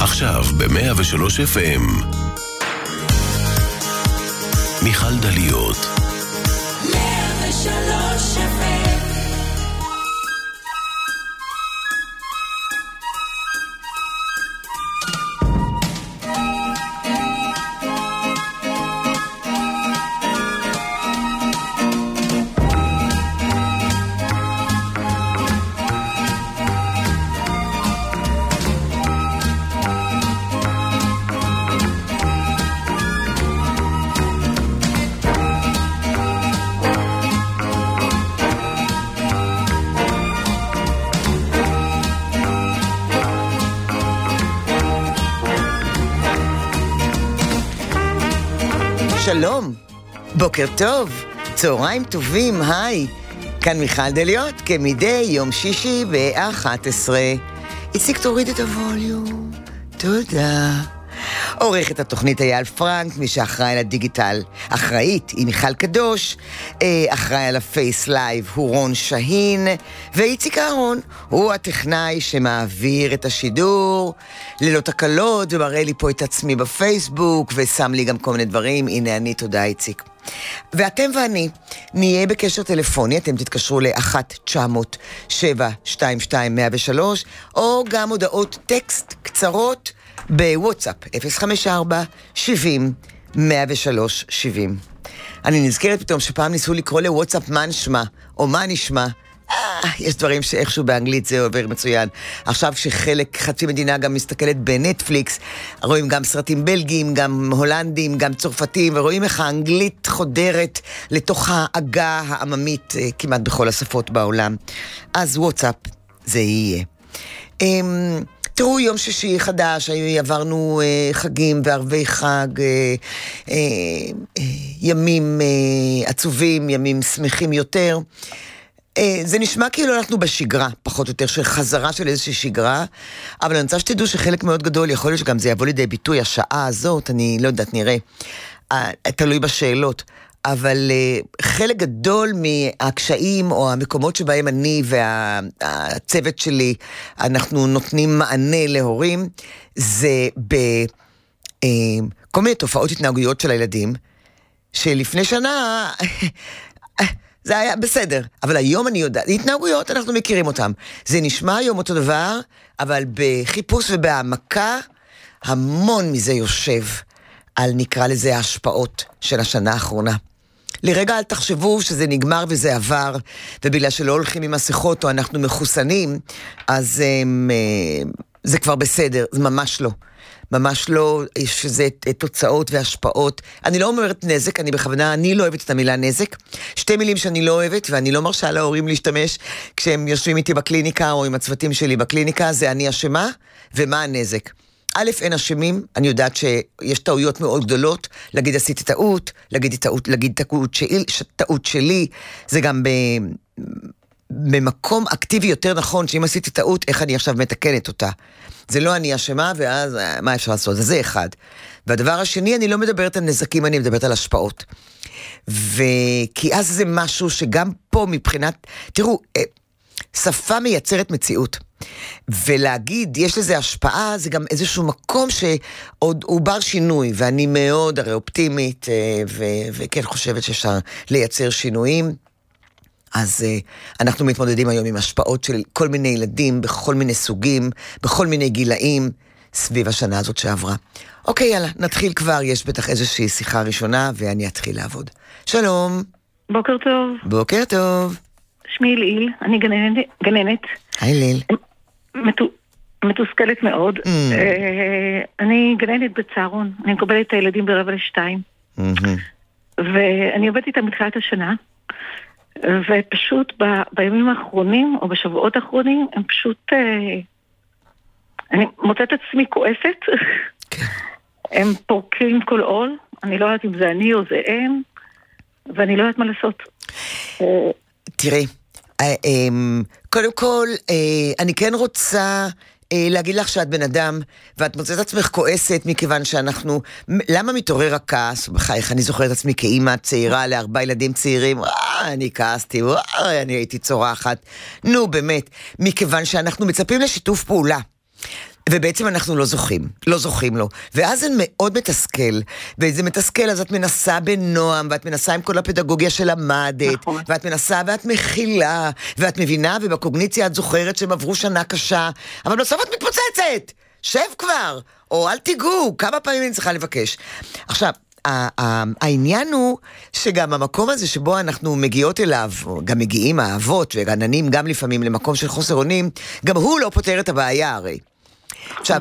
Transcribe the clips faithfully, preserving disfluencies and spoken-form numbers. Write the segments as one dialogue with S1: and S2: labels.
S1: עכשיו ב-מאה ושלוש אף אם מיכל דליות. מאה ושלוש אף אם
S2: שלום, בוקר טוב, צהריים טובים, היי, כאן מיכל דליות, כמדי יום שישי ב-אחת עשרה. איציק תוריד את הווליום, תודה. עורכת התוכנית אייל פרנק, מי שאחראי על הדיגיטל, אחראית היא מיכל קדוש, אחראי על הפייס לייב הוא רון שהין, ואיציק אהרון הוא הטכנאי שמעביר את השידור ללא תקלות, ומראה לי פה את עצמי בפייסבוק, ושם לי גם כל מיני דברים. הנה אני, תודה איציק. ואתם ואני נהיה בקשר טלפוני, אתם תתקשרו ל-אחת תשע אפס אפס שבע שתיים שתיים מאה ושלוש, או גם הודעות טקסט קצרות בוואטסאפ אפס חמש ארבע שבעים מאה ושלוש שבעים. אני נזכרת פתאום שפעם ניסו לקרוא לוואטסאפ מה נשמע או מה נשמע. אה, יש דברים שאיכשהו באנגלית זה עובר מצוין. עכשיו שחלק, חצי מדינה גם מסתכלת בנטפליקס, רואים גם סרטים בלגיים, גם הולנדים, גם צרפתים, ורואים איך האנגלית חודרת לתוך העגה העממית כמעט בכל השפות בעולם. אז וואטסאפ זה יהיה. אמ... תראו, יום שישי חדש, עברנו אה, חגים וערבי חג, אה, אה, אה, ימים אה, עצובים, ימים שמחים יותר. אה, זה נשמע כאילו אנחנו בשגרה, פחות או יותר, של חזרה של איזושהי שגרה, אבל אני רוצה שתדעו שחלק מאוד גדול, יכול להיות שגם זה יבוא לידי ביטוי, השעה הזאת, אני לא יודעת, נראה, אה, תלוי בשאלות. אבל uh, חלק גדול מהקשיים או המקומות שבהם אני והצוות שלי אנחנו נותנים מענה להורים, זה בכל uh, מיני תופעות התנהגויות של הילדים, שלפני שנה זה היה בסדר, אבל היום אני יודעת, התנהגויות אנחנו מכירים אותם, זה נשמע היום אותו דבר, אבל בחיפוש ובהעמקה המון מזה יושב על, נקרא לזה, ההשפעות של השנה האחרונה. לרגע אל תחשבו שזה נגמר וזה עבר, ובגלל שלא הולכים עם מסכות או אנחנו מחוסנים, אז הם, זה כבר בסדר, זה ממש לא. ממש לא, יש איזה תוצאות והשפעות. אני לא אומרת נזק, אני בכוונה, אני לא אוהבת את המילה נזק. שתי מילים שאני לא אוהבת, ואני לא מרשה להורים להשתמש, כשהם יושבים איתי בקליניקה, או עם הצוותים שלי בקליניקה, זה אני אשמה, ומה הנזק. א', אין אשמים, אני יודעת שיש טעויות מאוד גדולות, להגיד עשיתי טעות, להגיד טעות, להגיד טעות שלי, טעות שלי, זה גם ב, במקום אקטיבי יותר נכון, שאם עשיתי טעות, איך אני עכשיו מתקנת אותה. זה לא אני אשמה, ואז מה אפשר לעשות? זה אחד. והדבר השני, אני לא מדברת על נזקים, אני מדברת על השפעות. וכי אז זה משהו שגם פה מבחינת, תראו, שפה מייצרת מציאות. ולהגיד, יש לזה השפעה, זה גם איזשהו מקום שעוד הוא בר שינוי, ואני מאוד הרי אופטימית, ו- וכן חושבת שאפשר לייצר שינויים. אז אנחנו מתמודדים היום עם השפעות של כל מיני ילדים, בכל מיני סוגים, בכל מיני גילאים, סביב השנה הזאת שעברה. אוקיי, יאללה, נתחיל כבר, יש בטח איזושהי שיחה ראשונה, ואני אתחיל לעבוד. שלום.
S3: בוקר טוב.
S2: בוקר טוב.
S3: שמי ליל, אני גננת. גננת.
S2: היי ליל.
S3: מתו, מתוסכלת מאוד. Mm. אני גננת בצהרון, אני מקבלת את הילדים ברבע לשתיים. Mm-hmm. ואני עובדת איתם מתחילת השנה, ופשוט ב, בימים האחרונים, או בשבועות האחרונים, הם פשוט... אני מוצאת עצמי כועסת. כן. הם פורקים כל עול, אני לא יודעת אם זה אני או זה הם, ואני לא יודעת מה לעשות.
S2: תראי, קודם כל, אני כן רוצה להגיד לך שאת בן אדם, ואת מוצאת עצמך כועסת מכיוון שאנחנו, למה מתעורר הכעס? בחייך, אני זוכרת עצמי כאימא צעירה לארבעה ילדים צעירים, אני כעסתי, אני הייתי צורחת, נו באמת, מכיוון שאנחנו מצפים לשיתוף פעולה. ובעצם אנחנו לא זוכים, לא זוכים לו. ואז זה מאוד מתסכל, וזה מתסכל, אז את מנסה בנועם, ואת מנסה עם כל הפדגוגיה שלמדת, נכון. ואת מנסה ואת מכילה, ואת מבינה, ובקוגניציה את זוכרת שהם עברו שנה קשה, אבל בסוף את מתפוצצת, שב כבר, או אל תיגעו, כמה פעמים אני צריכה לבקש. עכשיו, העניין הוא שגם המקום הזה שבו אנחנו מגיעות אליו, גם מגיעים האבות וגננים גם לפעמים למקום של חוסר אונים, גם הוא לא פותר את הבעיה הרי. עכשיו,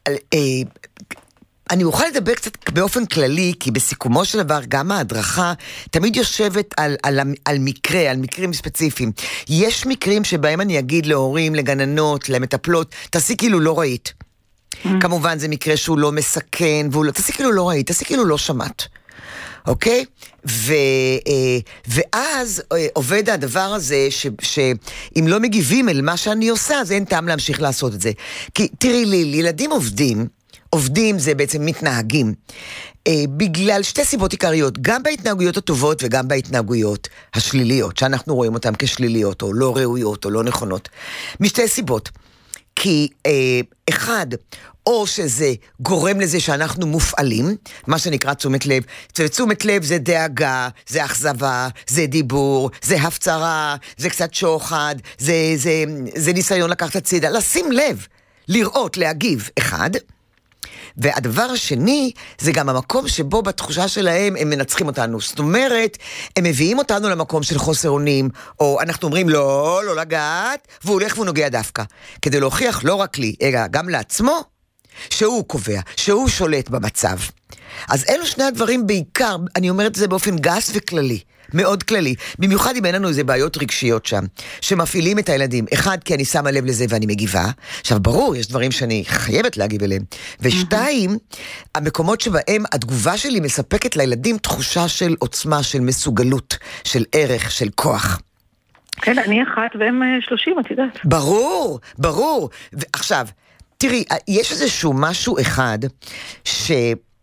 S2: אני אוכל לדבר קצת באופן כללי, כי בסיכומו של דבר גם ההדרכה תמיד יושבת על, על, על מקרה, על מקרים ספציפיים. יש מקרים שבהם אני אגיד להורים, לגננות, למטפלות, תעשי כאילו לא ראית. כמובן זה מקרה שהוא לא מסכן, לא, תעשי כאילו לא ראית, תעשי כאילו לא שמעת. אוקיי? ו, ואז עובד הדבר הזה ש, שאם לא מגיבים אל מה שאני עושה, אז אין טעם להמשיך לעשות את זה. כי תראי לי, ילדים עובדים, עובדים זה בעצם מתנהגים, בגלל שתי סיבות עיקריות, גם בהתנהגויות הטובות וגם בהתנהגויות השליליות, שאנחנו רואים אותן כשליליות, או לא ראויות, או לא נכונות. משתי סיבות. כי אה, אחד, או שזה גורם לזה שאנחנו מופעלים, מה שנקרא תשומת לב, תשומת לב זה דאגה, זה אכזבה, זה דיבור, זה הפצרה, זה קצת שוחד, זה, זה, זה ניסיון לקחת הצידה, לשים לב, לראות, להגיב, אחד. והדבר השני, זה גם המקום שבו בתחושה שלהם הם מנצחים אותנו. זאת אומרת, הם מביאים אותנו למקום של חוסר אונים, או אנחנו אומרים לא, לא לגעת, והוא הולך והוא נוגע דווקא. כדי להוכיח לא רק לי, אלא גם לעצמו, שהוא קובע, שהוא שולט במצב. אז אלו שני הדברים בעיקר, אני אומרת את זה באופן גס וכללי, מאוד כללי, במיוחד אם אין לנו איזה בעיות רגשיות שם, שמפעילים את הילדים. אחד, כי אני שמה לב לזה ואני מגיבה. עכשיו, ברור, יש דברים שאני חייבת להגיב אליהם. ושתיים, המקומות שבהם התגובה שלי מספקת לילדים תחושה של עוצמה, של מסוגלות, של ערך, של כוח.
S3: כן, אני אחת והם שלושים, את יודעת.
S2: ברור, ברור. ועכשיו, תראי, יש איזשהו משהו אחד ש...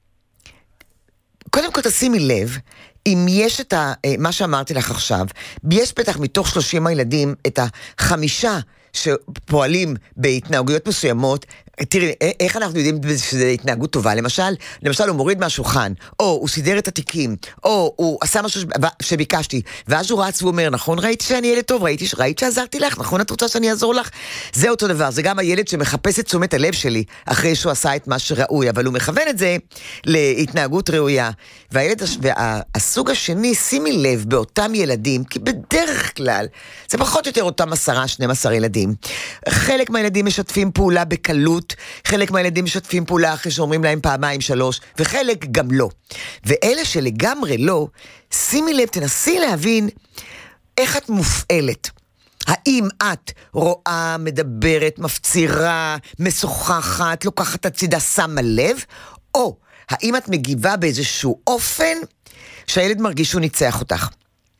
S2: קודם כל תשימי לב, אם יש את ה, מה שאמרתי לך עכשיו, יש בטח מתוך שלושים הילדים את החמישה שפועלים בהתנהגויות מסוימות. תראי, איך אנחנו יודעים שזו התנהגות טובה? למשל, למשל הוא מוריד מהשולחן, או הוא סידר את התיקים, או הוא עשה משהו שביקשתי, ואז הוא רץ והוא אומר, נכון, ראיתי שאני ילד טוב, ראיתי, ראיתי שעזרתי לך, נכון, את רוצה שאני אעזור לך? זה אותו דבר, זה גם הילד שמחפש את תשומת הלב שלי, אחרי שהוא עשה את מה שראוי, אבל הוא מכוון את זה להתנהגות ראויה. והילד, והסוג השני, שימי לב באותם ילדים, כי בדרך כלל, זה פחות או יותר אותם עשרה, שנים עשר ילדים. חלק מהילדים משתפים פעולה בקלות, חלק מהילדים משתפים פעולה אחרי שאומרים להם פעמיים שלוש, וחלק גם לא. ואלה שלגמרי לא, שימי לב, תנסי להבין איך את מופעלת. האם את רואה, מדברת, מפצירה, משוחחת, לוקחת הצידה, שמה לב, או האם את מגיבה באיזשהו אופן שהילד מרגיש שהוא ניצח אותך.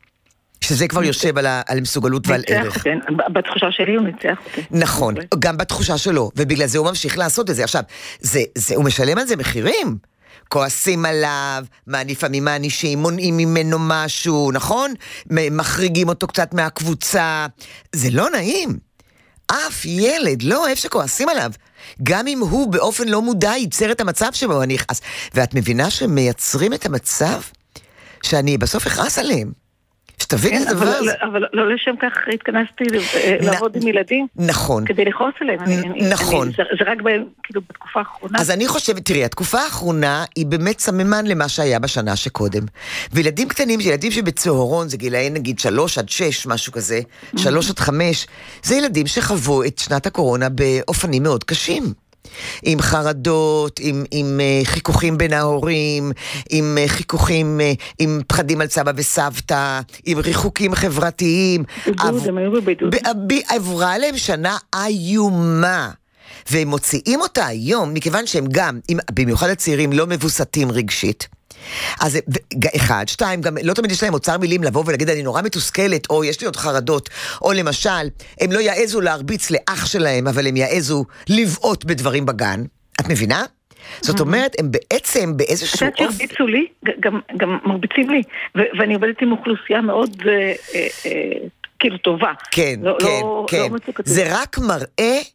S2: שזה כבר יושב על, ה, על מסוגלות ועל ערך.
S3: כן. בתחושה שלי הוא ניצח אותי.
S2: נכון, גם בתחושה שלו, ובגלל זה הוא ממשיך לעשות את זה. עכשיו, זה, זה, הוא משלם על זה מחירים. כועסים עליו, מה לפעמים מענישים, מונעים ממנו משהו, נכון? מחריגים אותו קצת מהקבוצה. זה לא נעים. אף ילד לא אוהב שכועסים עליו. גם אם הוא באופן לא מודע ייצר את המצב שבו הוא נכנס. ואת מבינה שמייצרים את המצב שאני בסוף אכעס עליהם. שתבין את הדבר הזה.
S3: אבל לא לשם כך התכנסתי לעבוד עם ילדים.
S2: נכון.
S3: כדי לכעוס עליהם.
S2: נכון.
S3: זה רק כאילו בתקופה האחרונה.
S2: אז אני חושבת, תראי, התקופה האחרונה היא באמת סממן למה שהיה בשנה שקודם. וילדים קטנים, ילדים שבצהרון, זה גילאי נגיד שלוש עד שש, משהו כזה, שלוש עד חמש, זה ילדים שחוו את שנת הקורונה באופנים מאוד קשים. עם חרדות, עם, עם uh, חיכוכים בין ההורים, עם uh, חיכוכים, uh, עם פחדים על סבא וסבתא, עם ריחוקים חברתיים.
S3: בידוד, הם היו בבידוד.
S2: עברה להם שנה איומה. והם מוציאים אותה היום, מכיוון שהם גם, במיוחד הצעירים, לא מבוסתים רגשית. אז אחד, שתיים, גם לא תמיד יש להם אוצר מילים לבוא ולהגיד אני נורא מתוסכלת, או יש לי עוד חרדות, או למשל, הם לא יעזו להרביץ לאח שלהם, אבל הם יעזו לבעוט בדברים בגן. את מבינה? זאת אומרת, הם בעצם באיזשהו
S3: אופן... אתה שהרביצו לי, גם מרביצים לי, ואני עובדת עם אוכלוסייה מאוד כאילו טובה.
S2: כן, כן, כן. זה רק מראה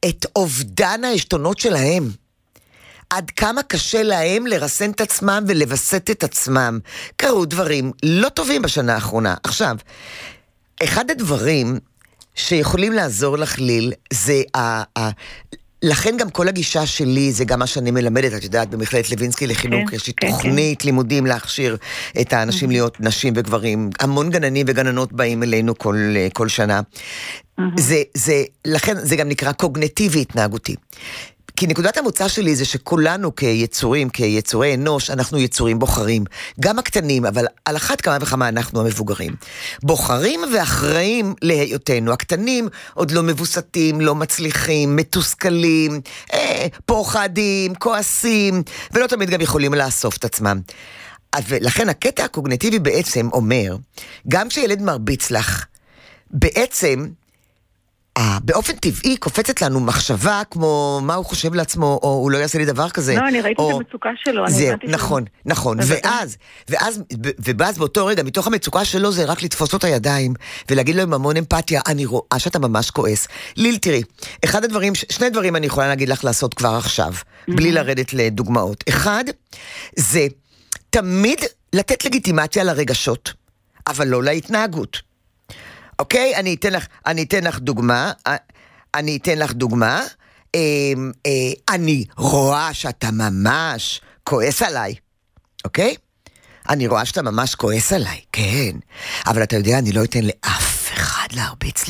S2: את אובדן העשתונות שלהם. עד כמה קשה להם לרסן את עצמם ולבסט את עצמם. קרו דברים לא טובים בשנה האחרונה. עכשיו, אחד הדברים שיכולים לעזור לך ליל, זה ה... ה לכן גם כל הגישה שלי, זה גם מה שאני מלמדת, את יודעת, במכללת לוינסקי לחינוך, יש לי תוכנית לימודים להכשיר את האנשים להיות נשים וגברים, המון גננים וגננות באים אלינו כל שנה, זה, זה, לכן זה גם נקרא קוגניטיבי התנהגותי. כי נקודת המוצא שלי זה שכולנו כיצורים, כיצורי אנוש, אנחנו יצורים בוחרים. גם הקטנים, אבל על אחת כמה וכמה אנחנו המבוגרים. בוחרים ואחראים להיותנו. הקטנים עוד לא מבוסתים, לא מצליחים, מתוסכלים, אה, פוחדים, כועסים, ולא תמיד גם יכולים לאסוף את עצמם. ולכן הקטע הקוגניטיבי בעצם אומר, גם כשילד מרביץ לך, בעצם... באופן טבעי קופצת לנו מחשבה כמו מה הוא חושב לעצמו, או הוא לא יעשה לי דבר כזה.
S3: לא, אני ראיתי את המצוקה שלו.
S2: נכון, נכון. ואז, ואז, ואז באותו רגע, מתוך המצוקה שלו זה רק לתפוס לו את הידיים, ולהגיד לו עם המון אמפתיה, אני רואה שאתה ממש כועס. ליל, תראי, אחד הדברים, שני דברים אני יכולה להגיד לך לעשות כבר עכשיו, בלי לרדת לדוגמאות. אחד, זה תמיד לתת לגיטימציה לרגשות, אבל לא להתנהגות. אוקיי, אני אתן לך, אני אתן לך דוגמה, אני אתן לך דוגמה, אני רואה שאתה ממש כועס עליי, אוקיי? אני רואה שאתה ממש כועס עליי, כן, אבל אתה יודע, אני לא אתן לאף אחד להרביץ לי.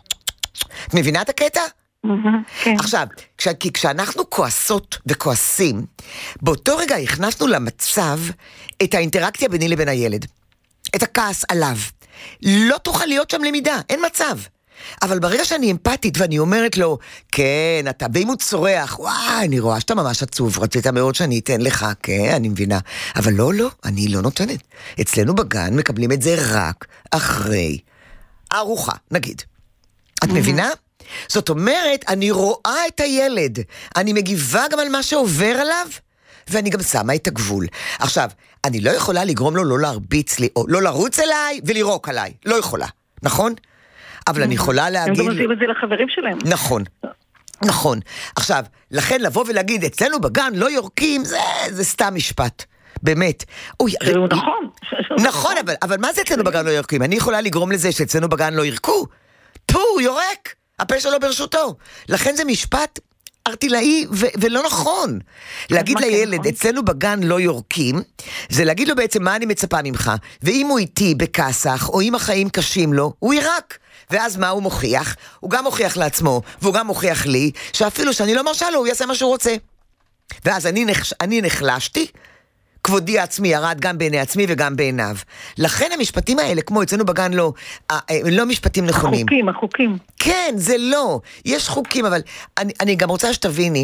S2: את מבינה את הקטע?
S3: כן.
S2: עכשיו, כי כשאנחנו כועסות וכועסים, באותו רגע הכנסנו למצב את האינטראקציה ביני לבין הילד, את הכעס עליו. לא תוכל להיות שם למידה, אין מצב. אבל ברגע שאני אמפתית ואני אומרת לו, כן, אתה, ואם הוא צורח, וואי, אני רואה שאתה ממש עצוב, רצית מאוד שאני אתן לך, כן, אני מבינה. אבל לא, לא, אני לא נותנת. אצלנו בגן מקבלים את זה רק אחרי ארוחה, נגיד. את מבינה? זאת אומרת, אני רואה את הילד, אני מגיבה גם על מה שעובר עליו, ואני גם שמה את הגבול. עכשיו, אני לא יכולה לגרום לו לא להרביץ לי, או לא לרוץ אליי ולירוק עליי. לא יכולה, נכון? אבל אני יכולה להגיד...
S3: הם גם עושים את זה לחברים שלהם.
S2: נכון, נכון. עכשיו, לכן לבוא ולהגיד, אצלנו בגן לא יורקים, זה, זה סתם משפט. באמת. אוי,
S3: זה נכון.
S2: נכון, אבל, אבל מה זה אצלנו בגן לא יורקים? אני יכולה לגרום לזה שאצלנו בגן לא ירקו. פו, יורק. הפה שלו ברשותו. לכן זה משפט... ארטילאי ו- ולא נכון. להגיד לילד, אצלנו בגן לא יורקים, זה להגיד לו בעצם מה אני מצפה ממך, ואם הוא איתי בכסח, או אם החיים קשים לו, הוא ירק. ואז מה הוא מוכיח? הוא גם מוכיח לעצמו, והוא גם מוכיח לי, שאפילו שאני לא מרשה לו, הוא יעשה מה שהוא רוצה. ואז אני, נחש- אני נחלשתי, כבודי עצמי ירד גם בעיני עצמי וגם בעיניו. לכן המשפטים האלה, כמו אצלנו בגן לא, לא משפטים נכונים.
S3: החוקים, החוקים.
S2: כן, זה לא. יש חוקים, אבל אני, אני גם רוצה שתביני,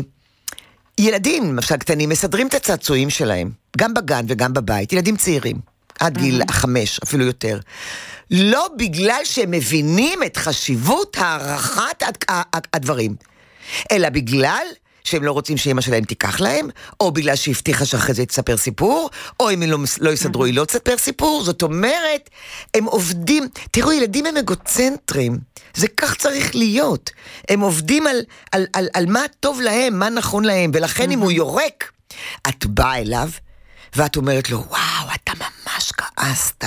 S2: ילדים, למשל קטנים, מסדרים את הצעצועים שלהם, גם בגן וגם בבית, ילדים צעירים, עד גיל חמש, אפילו יותר. לא בגלל שהם מבינים את חשיבות הערכת הדברים, אלא בגלל... שהם לא רוצים שאמא שלהם תיקח להם, או בגלל שהבטיחה שאחרי זה יתספר סיפור, או אם הם לא, לא יסדרו, היא לא תספר סיפור. זאת אומרת, הם עובדים, תראו, ילדים הם אגוצנטרים, זה כך צריך להיות. הם עובדים על, על, על, על מה טוב להם, מה נכון להם, ולכן אם הוא יורק, את באה אליו, ואת אומרת לו, וואו, אתה ממש כעסת,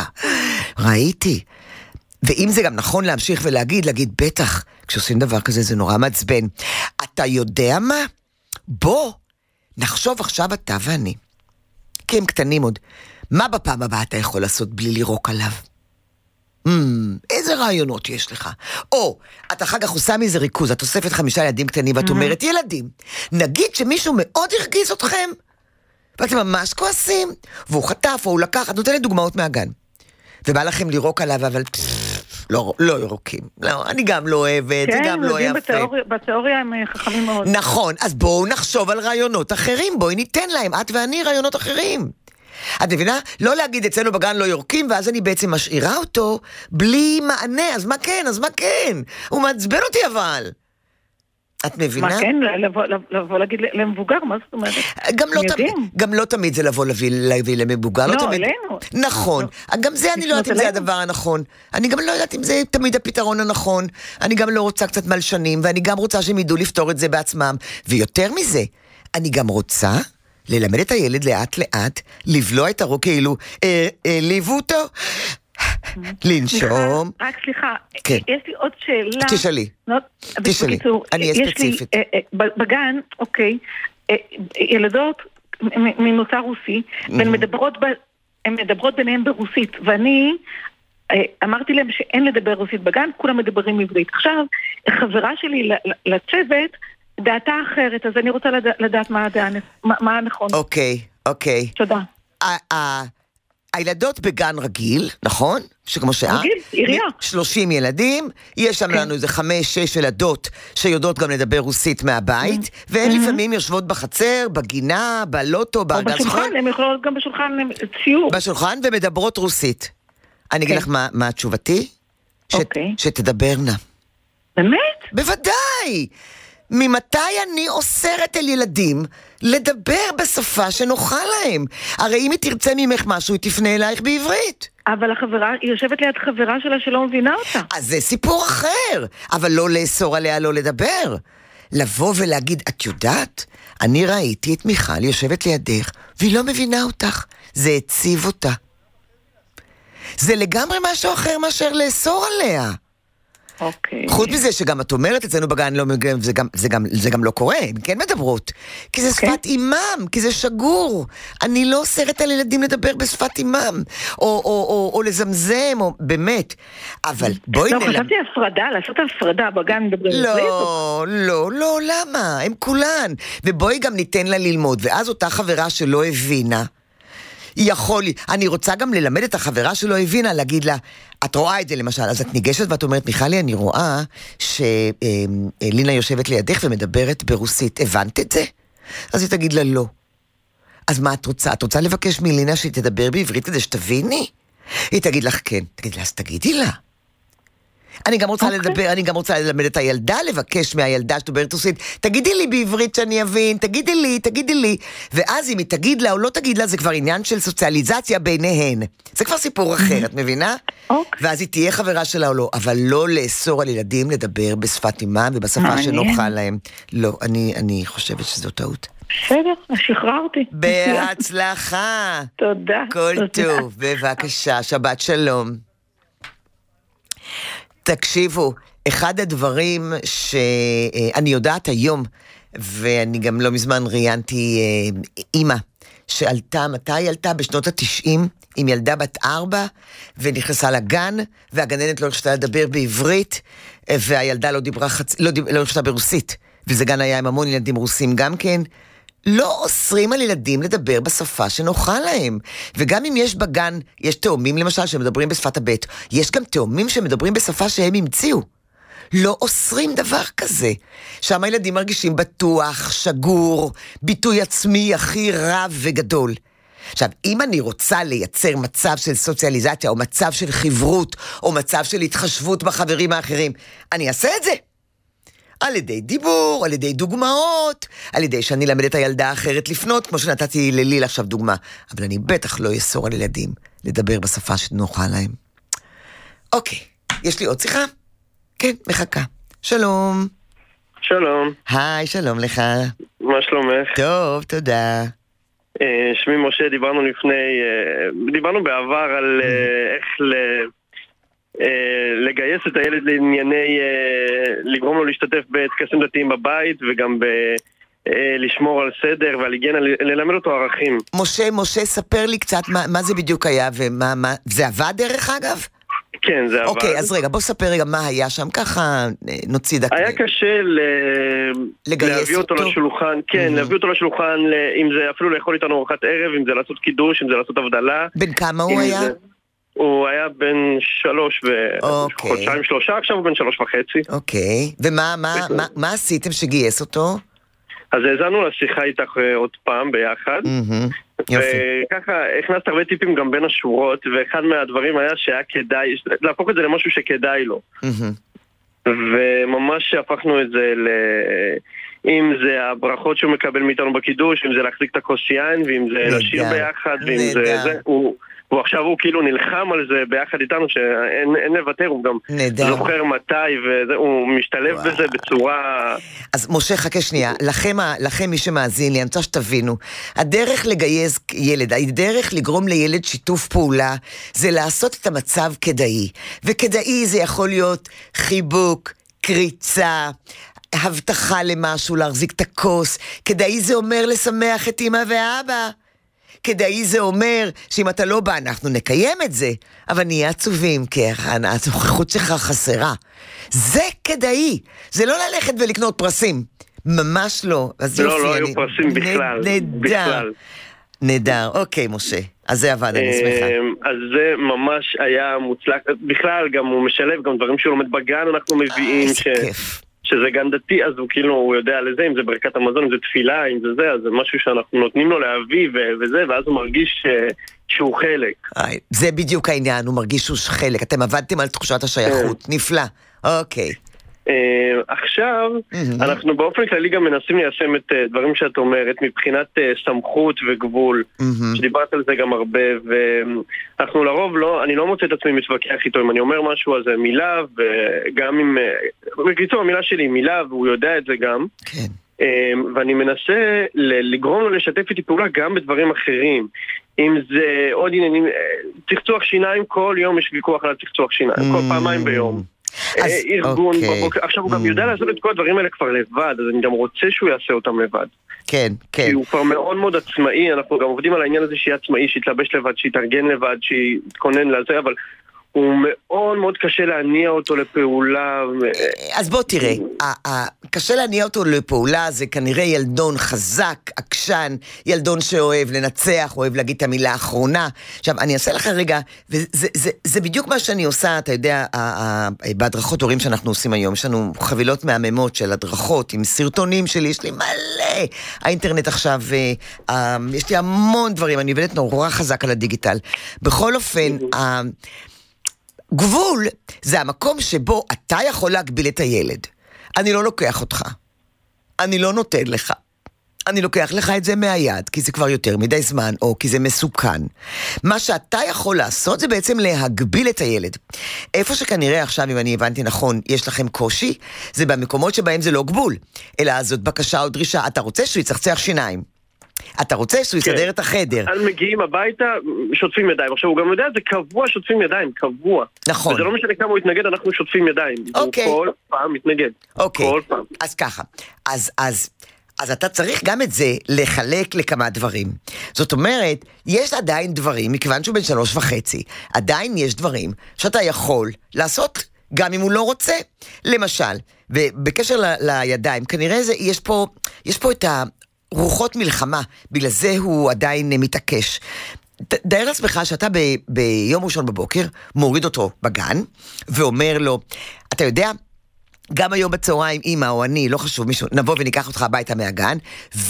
S2: ראיתי. ואם זה גם נכון להמשיך ולהגיד, להגיד, בטח, כשעושים דבר כזה זה נורא מעצבן. אתה יודע מה? בוא, נחשוב עכשיו אתה ואני. כי הם קטנים עוד. מה בפעם הבאה אתה יכול לעשות בלי לירוק עליו? Mm, איזה רעיונות יש לך? או, אתה אחר כך עושה מזה ריכוז, את אוספת חמישה ילדים קטנים, ואת אומרת, ילדים, נגיד שמישהו מאוד הרגיז אתכם, ואתם ממש כועסים, והוא חטף או הוא לקח, את נותנת דוגמאות מהגן. ובא לכם לירוק עליו, אבל לא, לא ירוקים. לא, אני גם לא אוהבת, זה גם לא יפה.
S3: כן, בתיאוריה הם חכמים מאוד.
S2: נכון, אז בואו נחשוב על רעיונות אחרים, בואי ניתן להם, את ואני רעיונות אחרים. את מבינה? לא להגיד אצלנו בגן לא יורקים, ואז אני בעצם משאירה אותו בלי מענה, אז מה כן, אז מה כן? הוא מעצבן אותי אבל. את מבינה?
S3: מה כן? לבוא, לבוא להגיד למבוגר, מה זאת אומרת?
S2: גם לא, תמיד, גם לא תמיד זה לבוא להביא, להביא למבוגר.
S3: לא,
S2: לא תמיד...
S3: אלינו.
S2: נכון. לא. גם זה אני לא יודעת אם זה הדבר הנכון. אני גם לא יודעת אם זה תמיד הפתרון הנכון. אני גם לא רוצה קצת מלשנים, ואני גם רוצה שהם ידעו לפתור את זה בעצמם. ויותר מזה, אני גם רוצה ללמד את הילד לאט לאט, לבלוע את הרוק כאילו, אה, אה, ליוו אותו, לנשום.
S3: רק סליחה,
S2: כן.
S3: יש לי עוד שאלה.
S2: תשאלי, תשאלי, אני אהיה ספציפית.
S3: בגן, אוקיי, ילדות ממוצא רוסי, והן מדברות, הן מדברות ביניהן ברוסית, ואני אמרתי להם שאין לדבר רוסית בגן, כולם מדברים עברית. עכשיו, חברה שלי לצוות, דעתה אחרת, אז אני רוצה לדעת מה הנכון.
S2: אוקיי, אוקיי.
S3: תודה.
S2: הילדות בגן רגיל, נכון? שכמו שאת,
S3: עירייה.
S2: שלושים ילדים, יש שם לנו איזה חמש, שש ילדות שיודעות גם לדבר רוסית מהבית, והן לפעמים יושבות בחצר, בגינה, בלוטו, בארגז חול.
S3: בשולחן, הן יכולות גם בשולחן ציור.
S2: בשולחן ומדברות רוסית. אני אגיד לך מה התשובתי? שתדברנה.
S3: באמת?
S2: בוודאי! ממתי אני אוסרת על ילדים לדבר בשפה שנוחה להם? הרי אם היא תרצה ממך משהו, היא תפנה אלייך בעברית.
S3: אבל החברה, היא יושבת ליד חברה שלה שלא מבינה אותה.
S2: אז זה סיפור אחר, אבל לא לאסור עליה לא לדבר. לבוא ולהגיד, את יודעת, אני ראיתי את מיכל יושבת לידך, והיא לא מבינה אותך. זה הציב אותה. זה לגמרי משהו אחר מאשר לאסור עליה.
S3: אוקיי.
S2: חוץ מזה שגם את אומרת אצלנו בגן, לא, זה, גם, זה, גם, זה גם לא קורה, הם כן מדברות. כי זה שפת אימם, כי זה שגור. אני לא אוסרת על ילדים לדבר בשפת אימם, או, או, או, או לזמזם, או באמת. אבל בואי
S3: לא,
S2: נלמד...
S3: חשבתי הפרדה, לעשות הפרדה בגן מדברים.
S2: לא, לא, לא, למה? הם כולן. ובואי גם ניתן לה ללמוד, ואז אותה חברה שלא הבינה, יכול, אני רוצה גם ללמד את החברה שלא הבינה, להגיד לה, את רואה את זה למשל, אז את ניגשת ואת אומרת, מיכלי, אני רואה שלינה יושבת לידך ומדברת ברוסית, הבנת את זה? אז היא תגיד לה, לא. אז מה את רוצה? את רוצה לבקש מלינה שהיא תדבר בעברית כדי שתביני? היא תגיד לך כן. תגיד לה, אז תגידי לה. אני גם רוצה okay. לדבר, אני גם רוצה ללמד את הילדה, לבקש מהילדה שדוברת רוסית, תגידי לי בעברית שאני אבין, תגידי לי, תגידי לי, ואז אם היא תגיד לה או לא תגיד לה, זה כבר עניין של סוציאליזציה ביניהן. זה כבר סיפור אחר, את מבינה?
S3: Okay.
S2: ואז היא תהיה חברה שלה או לא, אבל לא לאסור על ילדים לדבר בשפת אימם ובשפה שנוחה להם. לא, אני, אני חושבת שזו טעות.
S3: בסדר, שחררתי.
S2: בהצלחה.
S3: תודה.
S2: כל טוב, בבקשה, שבת שלום. תקשיבו, אחד הדברים שאני יודעת היום, ואני גם לא מזמן ראיינתי אימא, שעלתה, מתי היא עלתה? בשנות התשעים, עם ילדה בת ארבע, ונכנסה לגן, והגננת לא הרשתה לדבר בעברית, והילדה לא דיברה חצ... לא, דיב... לא הרשתה ברוסית, וזה גן היה עם המון ילדים רוסים גם כן, לא אוסרים על ילדים לדבר בשפה שנוחה להם. וגם אם יש בגן, יש תאומים למשל שמדברים בשפת הבית, יש גם תאומים שמדברים בשפה שהם המציאו. לא אוסרים דבר כזה. שם הילדים מרגישים בטוח, שגור, ביטוי עצמי הכי רב וגדול. עכשיו, אם אני רוצה לייצר מצב של סוציאליזציה, או מצב של חברות, או מצב של התחשבות בחברים האחרים, אני אעשה את זה. על ידי דיבור, על ידי דוגמאות, על ידי שאני למד את הילדה האחרת לפנות, כמו שנתתי לליל עכשיו דוגמה. אבל אני בטח לא אסור על ילדים לדבר בשפה שנוחה להם. אוקיי, יש לי עוד שיחה? כן, מחכה. שלום.
S4: שלום.
S2: היי, שלום לך.
S4: מה שלומך?
S2: טוב, תודה.
S4: שמי משה, דיברנו לפני, דיברנו בעבר על איך ל... לגייס את הילד לענייני, לגרום לו להשתתף בטקסים דתיים בבית וגם ב... לשמור על סדר ועל היגיינה, ללמד אותו ערכים.
S2: משה, משה, ספר לי קצת מה, מה זה בדיוק היה ומה, מה... זה עבד דרך אגב?
S4: כן, זה עבד.
S2: אוקיי, אז רגע, בוא ספר רגע מה היה שם, ככה נוציא דקה.
S4: היה קשה ל... להביא אותו, אותו לשולחן, כן, mm-hmm. להביא אותו לשולחן, אם זה אפילו לאכול איתנו ארוחת ערב, אם זה לעשות קידוש, אם זה לעשות הבדלה.
S2: בין כמה הוא היה?
S4: זה... הוא היה בין שלוש וחודשיים שלושה, עכשיו הוא בין שלוש וחצי.
S2: אוקיי, ומה מה, מה, מה עשיתם שגייס אותו?
S4: אז האזנו לשיחה איתך עוד פעם ביחד, וככה הכנסת הרבה טיפים גם בין השורות, ואחד מהדברים היה שהיה כדאי, להפוך את זה למשהו שכדאי לו. וממש הפכנו את זה ל... אם זה הברכות שהוא מקבל מאיתנו בקידוש, אם זה להחזיק את הכוס יין, ואם זה לשיר ביחד, ואם זה זה, הוא... ועכשיו הוא כאילו נלחם על זה ביחד איתנו, שאין לוותר, הוא גם זוכר מתי, והוא משתלב וואו. בזה בצורה...
S2: אז משה, חכה שנייה, לכם, לכם מי שמאזין לי, אני רוצה שתבינו, הדרך לגייס ילד, הדרך לגרום לילד שיתוף פעולה, זה לעשות את המצב כדאי, וכדאי זה יכול להיות חיבוק, קריצה, הבטחה למשהו, להחזיק את הכוס, כדאי זה אומר לשמח את אמא ואבא, כדאי זה אומר שאם אתה לא בא אנחנו נקיים את זה, אבל נהיה עצובים כי הנוכחות שלך חסרה. זה כדאי, זה לא ללכת ולקנות פרסים, ממש לא.
S4: לא, לא היו פרסים בכלל.
S2: נהדר, נהדר, אוקיי משה, אז זה עבד, אני שמחה.
S4: אז זה ממש היה מוצלח, בכלל גם הוא משלב גם דברים שהוא לומד בגן, אנחנו מביאים ש... כיף. שזה גן דתי, אז הוא כאילו, הוא יודע לזה, אם זה ברכת המזון, אם זה תפילה, אם זה זה, אז זה משהו שאנחנו נותנים לו להביא ו- וזה, ואז הוא מרגיש ש- שהוא חלק.
S2: איי, זה בדיוק העניין, הוא מרגיש שהוא חלק. אתם עבדתם על תחושת השייכות, נפלא. אוקיי.
S4: עכשיו, אנחנו באופן כללי גם מנסים ליישם את דברים שאת אומרת, מבחינת סמכות וגבול, שדיברת על זה גם הרבה, ואנחנו לרוב לא, אני לא מוצא את עצמי מתווכח איתו, אם אני אומר משהו אז מילה, וגם אם, בקיצור המילה שלי מילה, והוא יודע את זה גם, ואני מנסה לגרום לו לשתף איתי פעולה גם בדברים אחרים, אם זה עוד עניינים, צחצוח שיניים, כל יום יש ויכוח על צחצוח שיניים, כל פעמיים ביום. ארגון בבוקר, עכשיו הוא גם יודע לעשות את כל הדברים האלה כבר לבד, אז אני גם רוצה שהוא יעשה אותם לבד.
S2: כן, כן.
S4: כי הוא כבר מאוד מאוד עצמאי, אנחנו גם עובדים על העניין הזה שיהיה עצמאי, שיתלבש לבד, שיתארגן לבד, שיתכונן לזה, אבל הוא מאוד מאוד קשה להניע אותו לפעולה.
S2: אז בוא תראה, קשה להניע אותו לפעולה, זה כנראה ילדון חזק, עקשן, ילדון שאוהב לנצח, אוהב להגיד את המילה האחרונה. עכשיו, אני אעשה לך רגע, וזה בדיוק מה שאני עושה, אתה יודע, בהדרכות הורים שאנחנו עושים היום, יש לנו חבילות מהממות של הדרכות, עם סרטונים שלי, יש לי מלא. האינטרנט עכשיו, יש לי המון דברים, אני עובדת נורא חזק על הדיגיטל. בכל אופן, גבול זה המקום שבו אתה יכול להגביל את הילד. אני לא לוקח אותך. אני לא נותן לך. אני לוקח לך את זה מהיד, כי זה כבר יותר מדי זמן, או כי זה מסוכן. מה שאתה יכול לעשות זה בעצם להגביל את הילד. איפה שכנראה עכשיו, אם אני הבנתי נכון, יש לכם קושי, זה במקומות שבהם זה לא גבול, אלא זאת בקשה או דרישה. אתה רוצה שהוא יצחצח שיניים. אתה רוצה שהוא יסדר את החדר.
S4: אז מגיעים הביתה, שוטפים ידיים. עכשיו, הוא גם יודע, זה קבוע שוטפים ידיים, קבוע.
S2: נכון.
S4: וזה לא משנה כמה הוא יתנגד, אנחנו שוטפים ידיים.
S2: אוקיי.
S4: הוא כל פעם מתנגד.
S2: אוקיי.
S4: כל פעם.
S2: אז ככה. אז, אז, אז אתה צריך גם את זה לחלק לכמה דברים. זאת אומרת, יש עדיין דברים, מכיוון שהוא בן שלוש וחצי, עדיין יש דברים שאתה יכול לעשות, גם אם הוא לא רוצה. למשל, בקשר ל- לידיים, כנראה זה, יש פה, יש פה את ה... רוחות מלחמה, בגלל זה הוא עדיין מתעקש. דאר לעצמך שאתה ב, ביום ראשון בבוקר מוריד אותו בגן ואומר לו, אתה יודע, גם היום בצהריים אמא או אני, לא חשוב מישהו, נבוא וניקח אותך הביתה מהגן,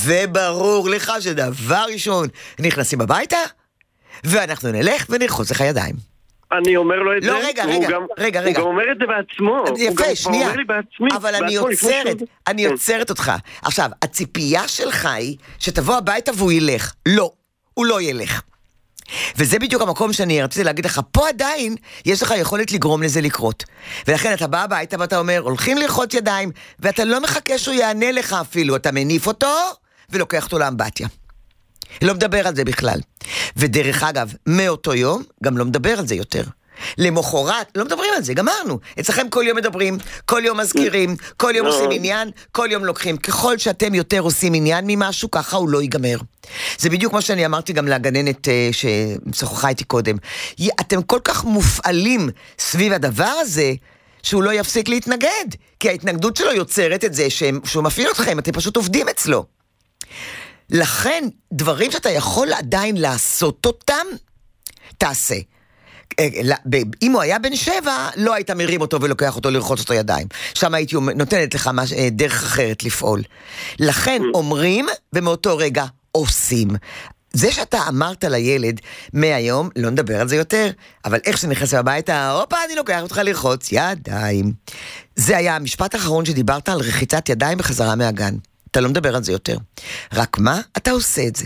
S2: וברור לך שדבר ראשון נכנסים הביתה ואנחנו נלך ונרחוץ לך ידיים.
S4: אני אומר לו את
S2: לא,
S4: זה,
S2: רגע,
S4: הוא
S2: רגע,
S4: גם,
S2: רגע, רגע.
S4: הוא גם אומר את זה בעצמו.
S2: יפה, שנייה.
S4: אומר לי בעצמי,
S2: אבל אני
S4: בעצמו,
S2: יוצרת, אני יוצרת אותך. עכשיו, הציפייה שלך היא שתבוא הביתה והוא ילך. לא, הוא לא ילך. וזה בדיוק המקום שאני רציתי להגיד לך, פה עדיין יש לך יכולת לגרום לזה לקרות. ולכן אתה בא הביתה ואתה אומר, הולכים לרחוץ ידיים, ואתה לא מחכה שהוא יענה לך אפילו, אתה מניף אותו ולוקח אותו לאמבטיה. לא מדבר על זה בכלל. ודרך אגב, מאותו יום, גם לא מדבר על זה יותר. למחרת, לא מדברים על זה, גמרנו. אצלכם כל יום מדברים, כל יום מזכירים, כל יום עושים עניין, כל יום לוקחים. ככל שאתם יותר עושים עניין ממשהו, ככה הוא לא ייגמר. זה בדיוק מה שאני אמרתי גם לגננת ששוחחה איתי קודם. אתם כל כך מופעלים סביב הדבר הזה, שהוא לא יפסיק להתנגד. כי ההתנגדות שלו יוצרת את זה שהוא מפעיל אתכם, אתם פשוט עובדים אצלו. לכן, דברים שאתה יכול עדיין לעשות אותם, תעשה. אם הוא היה בן שבע, לא היית מרים אותו ולוקח אותו לרחוץ אותו ידיים. שם הייתי נותנת לך דרך אחרת לפעול. לכן אומרים, ומאותו רגע עושים. זה שאתה אמרת לילד, מהיום, לא נדבר על זה יותר, אבל איך שנכנס הביתה, הופה, אני לוקח אותך לרחוץ ידיים. זה היה המשפט האחרון שדיברת על רחיצת ידיים בחזרה מהגן. אתה לא מדבר על זה יותר. רק מה? אתה עושה את זה.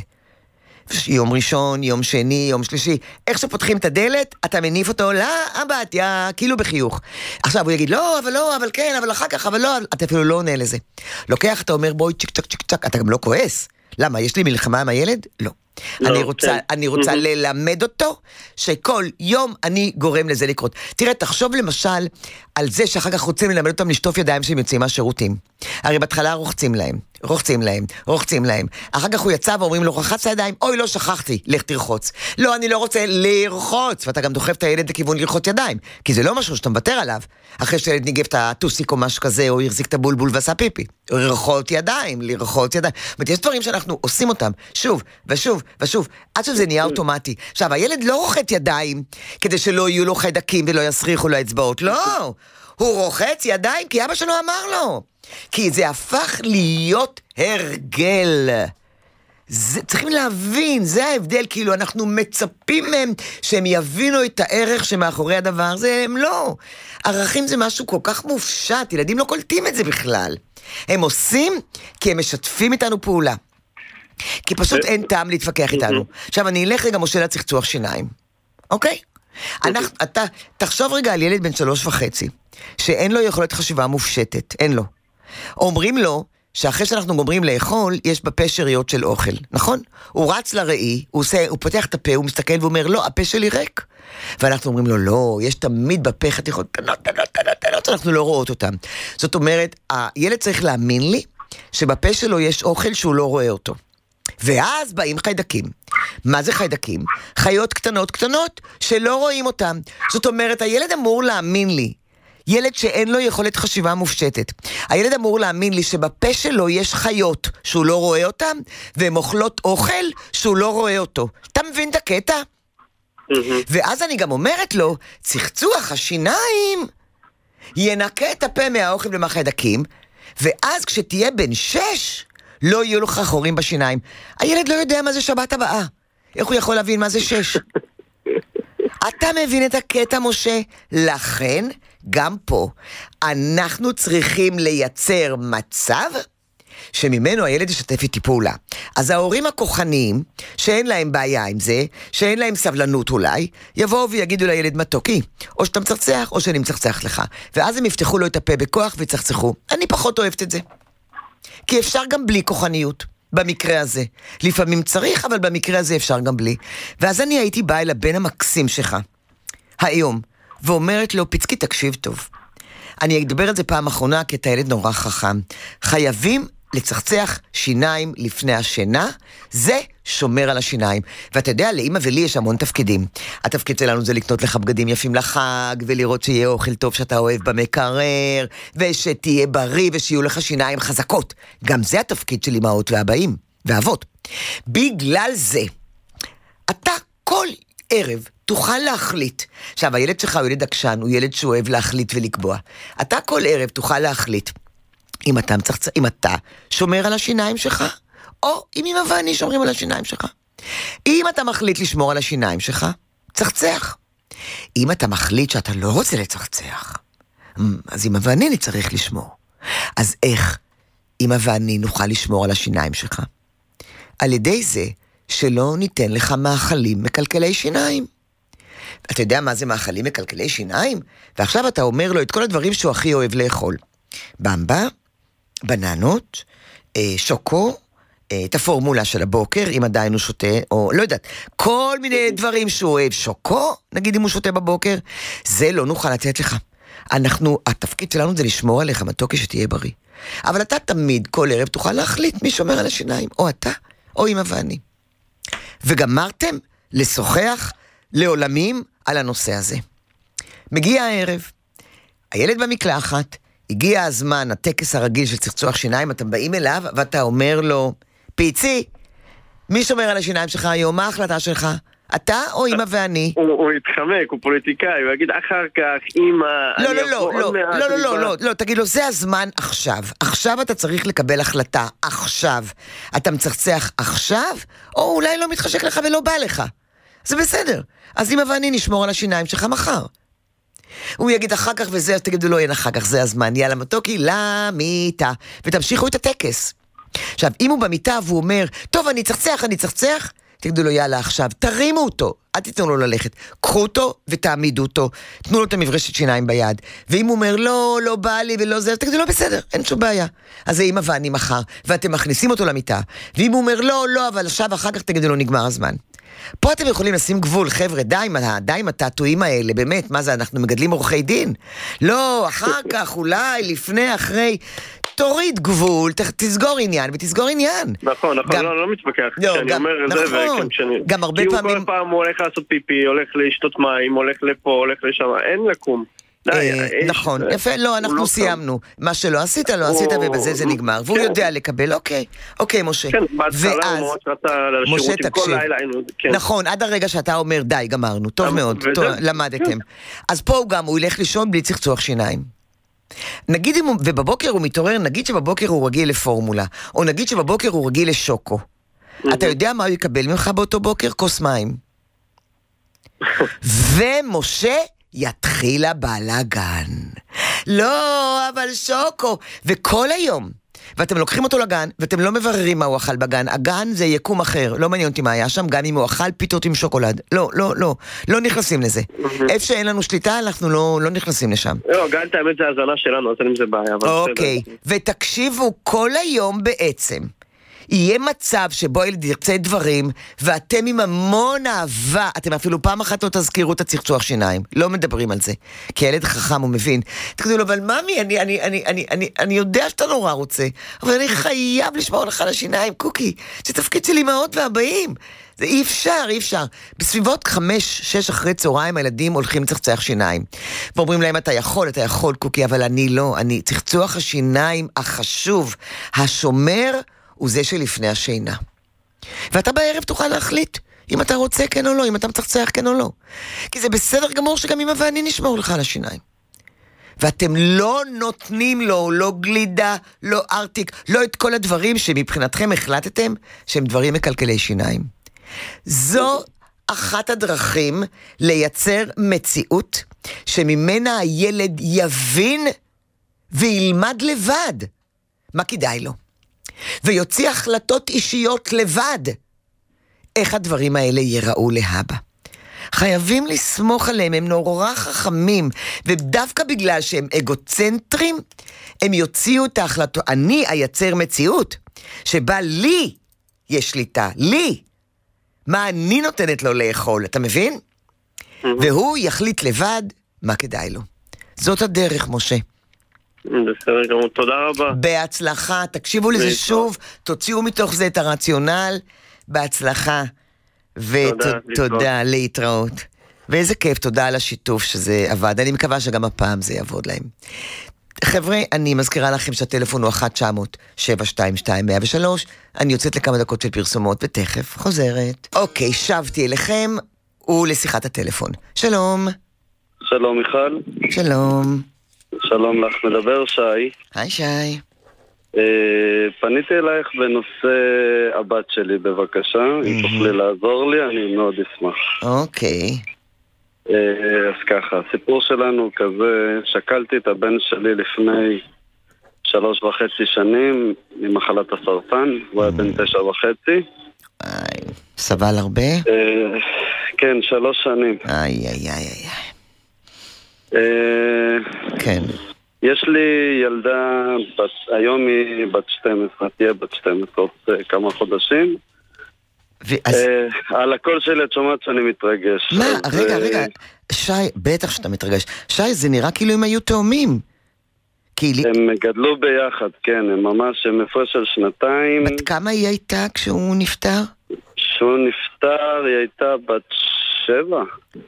S2: יום ראשון, יום שני, יום שלישי, איך שפותחים את הדלת, אתה מניף אותו לאמבטיה, כאילו בחיוך. עכשיו הוא יגיד, לא, אבל לא, אבל כן, אבל אחר כך, אבל לא, אתה אפילו לא עונה לזה. לוקח, אתה אומר, בואי, צ'יק צ'ק צ'יק צ'ק, אתה גם לא כועס. למה, יש לי מלחמה עם הילד? לא. לא אני רוצה, כן. אני רוצה ללמד אותו שכל יום אני גורם לזה לקרות. תראה, תחשוב למשל על זה שאחר כך רוצים ללמד אותם לשטוף ידיים שהם יוצאים מהשירותים. הרי בהתחלה רוחצים להם, רוחצים להם, רוחצים להם. אחר כך הוא יצא ואומרים לו, רחץ הידיים, אוי, לא שכחתי, לך תרחוץ. לא, אני לא רוצה לרחוץ, ואתה גם דוחף את הילד לכיוון לרחוץ ידיים, כי זה לא משהו שאתה מוותר עליו. אחרי שהילד ניגב את הטוסיק או משהו כזה, או יחזיק את הבולבול ועשה פיפי. לרחוץ ידיים, לרחוץ ידיים. זאת אומרת, יש דברים שאנחנו עושים אותם שוב ושוב ושוב, עד שזה נהיה אוטומטי. עכשיו, הילד לא רוחץ ידיים כדי שלא יהיו לו חיידקים ולא יסריחו לו אצבעות, לא. הוא רוחץ ידיים כי אבא שלו אמר לו. כי זה הפך להיות הרגל. זה, צריכים להבין, זה ההבדל, כאילו אנחנו מצפים מהם שהם יבינו את הערך שמאחורי הדבר הזה, הם לא. ערכים זה משהו כל כך מופשט, ילדים לא קולטים את זה בכלל. הם עושים כי הם משתפים איתנו פעולה. כי פשוט אין טעם להתווכח איתנו. עכשיו אני אלך רגע משה לצחצוח שיניים. אוקיי? אנחנו, אתה, תחשוב רגע על ילד בן שלוש וחצי, שאין לו יכולת חשיבה מופשטת, אין לו. אומרים לו, שאחרי שאנחנו גומרים לאכול, יש בפה שאריות של אוכל, נכון? הוא רץ לראי, הוא, עושה, הוא פותח את הפה, הוא מסתכל ואומר, לא, הפה שלי ריק. ואנחנו אומרים לו, לא, יש תמיד בפה חתיכות, תנות, תנות, תנות, תנות, אנחנו לא רואות אותם. זאת אומרת, הילד צריך להאמין לי, שבפה שלו יש אוכל שהוא לא רואה אותו. ואז באים חיידקים. מה זה חיידקים? חיות קטנות קטנות שלא רואים אותם. זאת אומרת, הילד אמור להאמין לי, ילד שאין לו יכולת חשיבה מופשטת. הילד אמור להאמין לי שבפה שלו יש חיות שהוא לא רואה אותם, והן אוכלות אוכל שהוא לא רואה אותו. אתה מבין את הקטע? ואז אני גם אומרת לו, צחצוח השיניים ינקה את הפה מהאוכל ומהחיידקים, ואז כשתהיה בן שש, לא יהיו לך חורים בשיניים. הילד לא יודע מה זה שבת הבאה. איך הוא יכול להבין מה זה שש? אתה מבין את הקטע, משה? לכן, גם פה, אנחנו צריכים לייצר מצב שממנו הילד ישתף איתי פעולה. אז ההורים הכוחניים, שאין להם בעיה עם זה, שאין להם סבלנות אולי, יבואו ויגידו לילד מתוקי, או שאתה מצחצח, או שאני מצחצח לך. ואז הם יפתחו לו את הפה בכוח ויצחצחו. אני פחות אוהבת את זה. כי אפשר גם בלי כוחניות, במקרה הזה. לפעמים צריך, אבל במקרה הזה אפשר גם בלי. ואז אני הייתי באה אל הבן המקסים שלך, היום, ואומרת לו, פיצקי, תקשיב טוב. אני אדבר על זה פעם אחרונה, כי אתה ילד נורא חכם. חייבים לצחצח שיניים לפני השינה, זה שומר על השיניים. ואתה יודע, לאמא ולי יש המון תפקידים. התפקיד שלנו זה לקנות לך בגדים יפים לחג, ולראות שיהיה אוכל טוב שאתה אוהב במקרר, ושתהיה בריא, ושיהיו לך שיניים חזקות. גם זה התפקיד של אמהות ואבאים, ואבות. בגלל זה, אתה כל ערב תוכל להחליט. עכשיו, הילד שלך הוא ילד עקשן, הוא ילד שאוהב להחליט ולקבוע. אתה כל ערב תוכל להחליט אם אתה, מצחצ... אם אתה שומר על השיניים שלך, או אם אמא ואני שומרים על השיניים שלך. אם אתה מחליט לשמור על השיניים שלך, צחצח. אם אתה מחליט שאתה לא רוצה לצחצח, אז אמא ואני נצטרך לשמור. אז איך אמא ואני נוכל לשמור על השיניים שלך? על ידי זה שלא ניתן לך מאכלים מקלקלי שיניים. אתה יודע מה זה מאכלים מקלקלי שיניים? ועכשיו אתה אומר לו את כל הדברים שהוא הכי אוהב לאכול. במבה, בננות, שוקו, את הפורמולה של הבוקר, אם עדיין הוא שותה, או לא יודעת, כל מיני דברים שהוא אוהב. שוקו, נגיד אם הוא שותה בבוקר, זה לא נוכל לתת לך. אנחנו, התפקיד שלנו זה לשמור עליך מתוקי שתהיה בריא. אבל אתה תמיד, כל ערב, תוכל להחליט מי שומר על השיניים, או אתה, או אמא ואני. וגמרתם לשוחח לעולמים על הנושא הזה. מגיע הערב, הילד במקלחת, הגיע הזמן, הטקס הרגיל של צחצוח שיניים, אתם באים אליו ואתה אומר לו, פיצי, מי שומר על השיניים שלך היום? מה ההחלטה שלך? אתה או אמא ואני?
S4: הוא יתחמק, הוא פוליטיקאי, הוא יגיד אחר כך, אמא...
S2: לא, לא, לא, לא, לא, לא, לא, לא, תגיד לו, זה הזמן עכשיו. עכשיו אתה צריך לקבל החלטה, עכשיו. אתה מצחצח עכשיו, או אולי לא מתחשק לך ולא בא לך. זה בסדר. אז אמא ואני נשמור על השיניים שלך מחר. הוא יגיד אחר כך וזה, אז תגידו לו, אין אחר כך, זה הזמן. יאללה מתוקי, למיטה. ותמשיכו את הטקס. עכשיו, אם הוא במיטה והוא אומר, טוב, אני צחצח, אני צחצח, תגידו לו, יאללה, עכשיו, תרימו אותו, אל תיתנו לו ללכת, קחו אותו ותעמידו אותו, תנו לו את המברשת שיניים ביד, ואם הוא אומר, לא, לא בא לי ולא זה, תגידו לו, בסדר, אין שום בעיה. אז זה אמא ואני מחר, ואתם מכניסים אותו למיטה, ואם הוא אומר, לא, לא, אבל עכשיו אחר כך תגידו לו, נגמר הזמן. פה אתם יכולים לשים גבול, חבר'ה, די, די עם הטעטועים האלה, באמת, מה זה, אנחנו מגדלים עורכי דין? לא, אחר כך, אולי, לפני, אחרי, תוריד גבול, תסגור עניין, ותסגור עניין.
S4: נכון, נכון, לא, לא מתווכח, כשאני אומר את זה,
S2: גם הרבה פעמים...
S4: כי הוא כל פעם הוא הולך לעשות פיפי, הולך לשתות מים, הולך לפה, הולך לשם, אין לקום.
S2: נכון, יפה, לא, אנחנו סיימנו. מה שלא עשית, לא עשית, ובזה זה נגמר. והוא יודע לקבל, אוקיי, אוקיי, משה.
S4: כן, בהתחלה הוא ממש רצה לשירותים כל לילה.
S2: נכון, עד הרגע שאתה אומר, די, גמרנו, טוב מאוד, למדתם. אז פה הוא גם, הוא ילך לישון בלי צחצוח שיניים. נגיד, ובבוקר הוא מתעורר, נגיד שבבוקר הוא רגיל לפורמולה, או נגיד שבבוקר הוא רגיל לשוקו. אתה יודע מה הוא יקבל ממך באותו בוקר? כוס מים. ומשה יתחיל הבלגן. לא, אבל שוקו. וכל היום, ואתם לוקחים אותו לגן, ואתם לא מבררים מה הוא אכל בגן. הגן זה יקום אחר, לא מעניין אותי מה היה שם, גם אם הוא אכל פיתות עם שוקולד. לא, לא, לא, לא נכנסים לזה. איפה שאין לנו שליטה, אנחנו לא, לא נכנסים לשם.
S4: לא, גן את האמת זה הזנה שלנו, אז אין עם זה בעיה.
S2: אוקיי, ותקשיבו כל היום בעצם. יהיה מצב שבו ילד ירצה דברים, ואתם עם המון אהבה, אתם אפילו פעם אחת לא תזכירו את הצחצוח שיניים, לא מדברים על זה, כי הילד חכם הוא מבין, תגידו לו, אבל ממי, אני, אני, אני, אני, אני, אני יודע שאתה נורא רוצה, אבל אני חייב לשמור לך על השיניים, קוקי, זה תפקיד של אמהות והבאים, זה אי אפשר, אי אפשר. בסביבות חמש, שש אחרי צהריים הילדים הולכים לצחצח שיניים. ואומרים להם, אתה יכול, אתה יכול, קוקי, אבל אני לא, אני, צחצוח השיניים החשוב, השומר, הוא זה שלפני השינה. ואתה בערב תוכל להחליט אם אתה רוצה כן או לא, אם אתה מצחצח כן או לא. כי זה בסדר גמור שגם אמא ואני נשמור לך על השיניים. ואתם לא נותנים לו, לא גלידה, לא ארטיק, לא את כל הדברים שמבחינתכם החלטתם שהם דברים מקלקלי שיניים. זו אחת הדרכים לייצר מציאות שממנה הילד יבין וילמד לבד מה כדאי לו. ויוציא החלטות אישיות לבד. איך הדברים האלה ייראו להבא. חייבים לסמוך עליהם, הם נורא חכמים, ודווקא בגלל שהם אגוצנטרים, הם יוציאו את ההחלטות. אני אייצר מציאות, שבה לי יש שליטה, לי. מה אני נותנת לו לאכול, אתה מבין? והוא יחליט לבד מה כדאי לו. זאת הדרך, משה.
S4: בסדר גמור, תודה רבה.
S2: בהצלחה, תקשיבו לזה שוב, תוציאו מתוך זה את הרציונל, בהצלחה, ותודה, להתראות. ואיזה כיף, תודה על השיתוף שזה עבד, אני מקווה שגם הפעם זה יעבוד להם. חבר'ה, אני מזכירה לכם שהטלפון הוא אחת תשע מאות שבע שתיים שתיים מאה ושלוש, אני יוצאת לכמה דקות של פרסומות ותכף חוזרת. אוקיי, שבתי אליכם ולשיחת הטלפון. שלום.
S5: שלום מיכל.
S2: שלום.
S5: שלום לך, מדבר שי.
S2: היי שי.
S5: אה, פניתי אלייך בנושא הבת שלי בבקשה, mm-hmm. אם תוכלי לעזור לי, אני מאוד אשמח.
S2: אוקיי.
S5: אה, אז ככה, הסיפור שלנו כזה, שקלתי את הבן שלי לפני שלוש וחצי שנים ממחלת הסרטן, mm-hmm. הוא היה בן תשע וחצי.
S2: איי, סבל הרבה?
S5: אה, כן, שלוש שנים.
S2: איי איי איי איי.
S5: כן. יש לי ילדה, בת, היום היא בת שתים עשרה, תהיה בת שתים עשרה, עוד כמה חודשים. ואז... אה, על הקול שלי את שומעת שאני מתרגש.
S2: מה? אז... רגע, רגע, שי, בטח שאתה מתרגש. שי, זה נראה כאילו הם היו תאומים. כאילו...
S5: הם גדלו ביחד, כן, הם ממש, הם הפרש של שנתיים.
S2: בת כמה היא הייתה כשהוא נפטר?
S5: כשהוא נפטר היא הייתה בת שבע.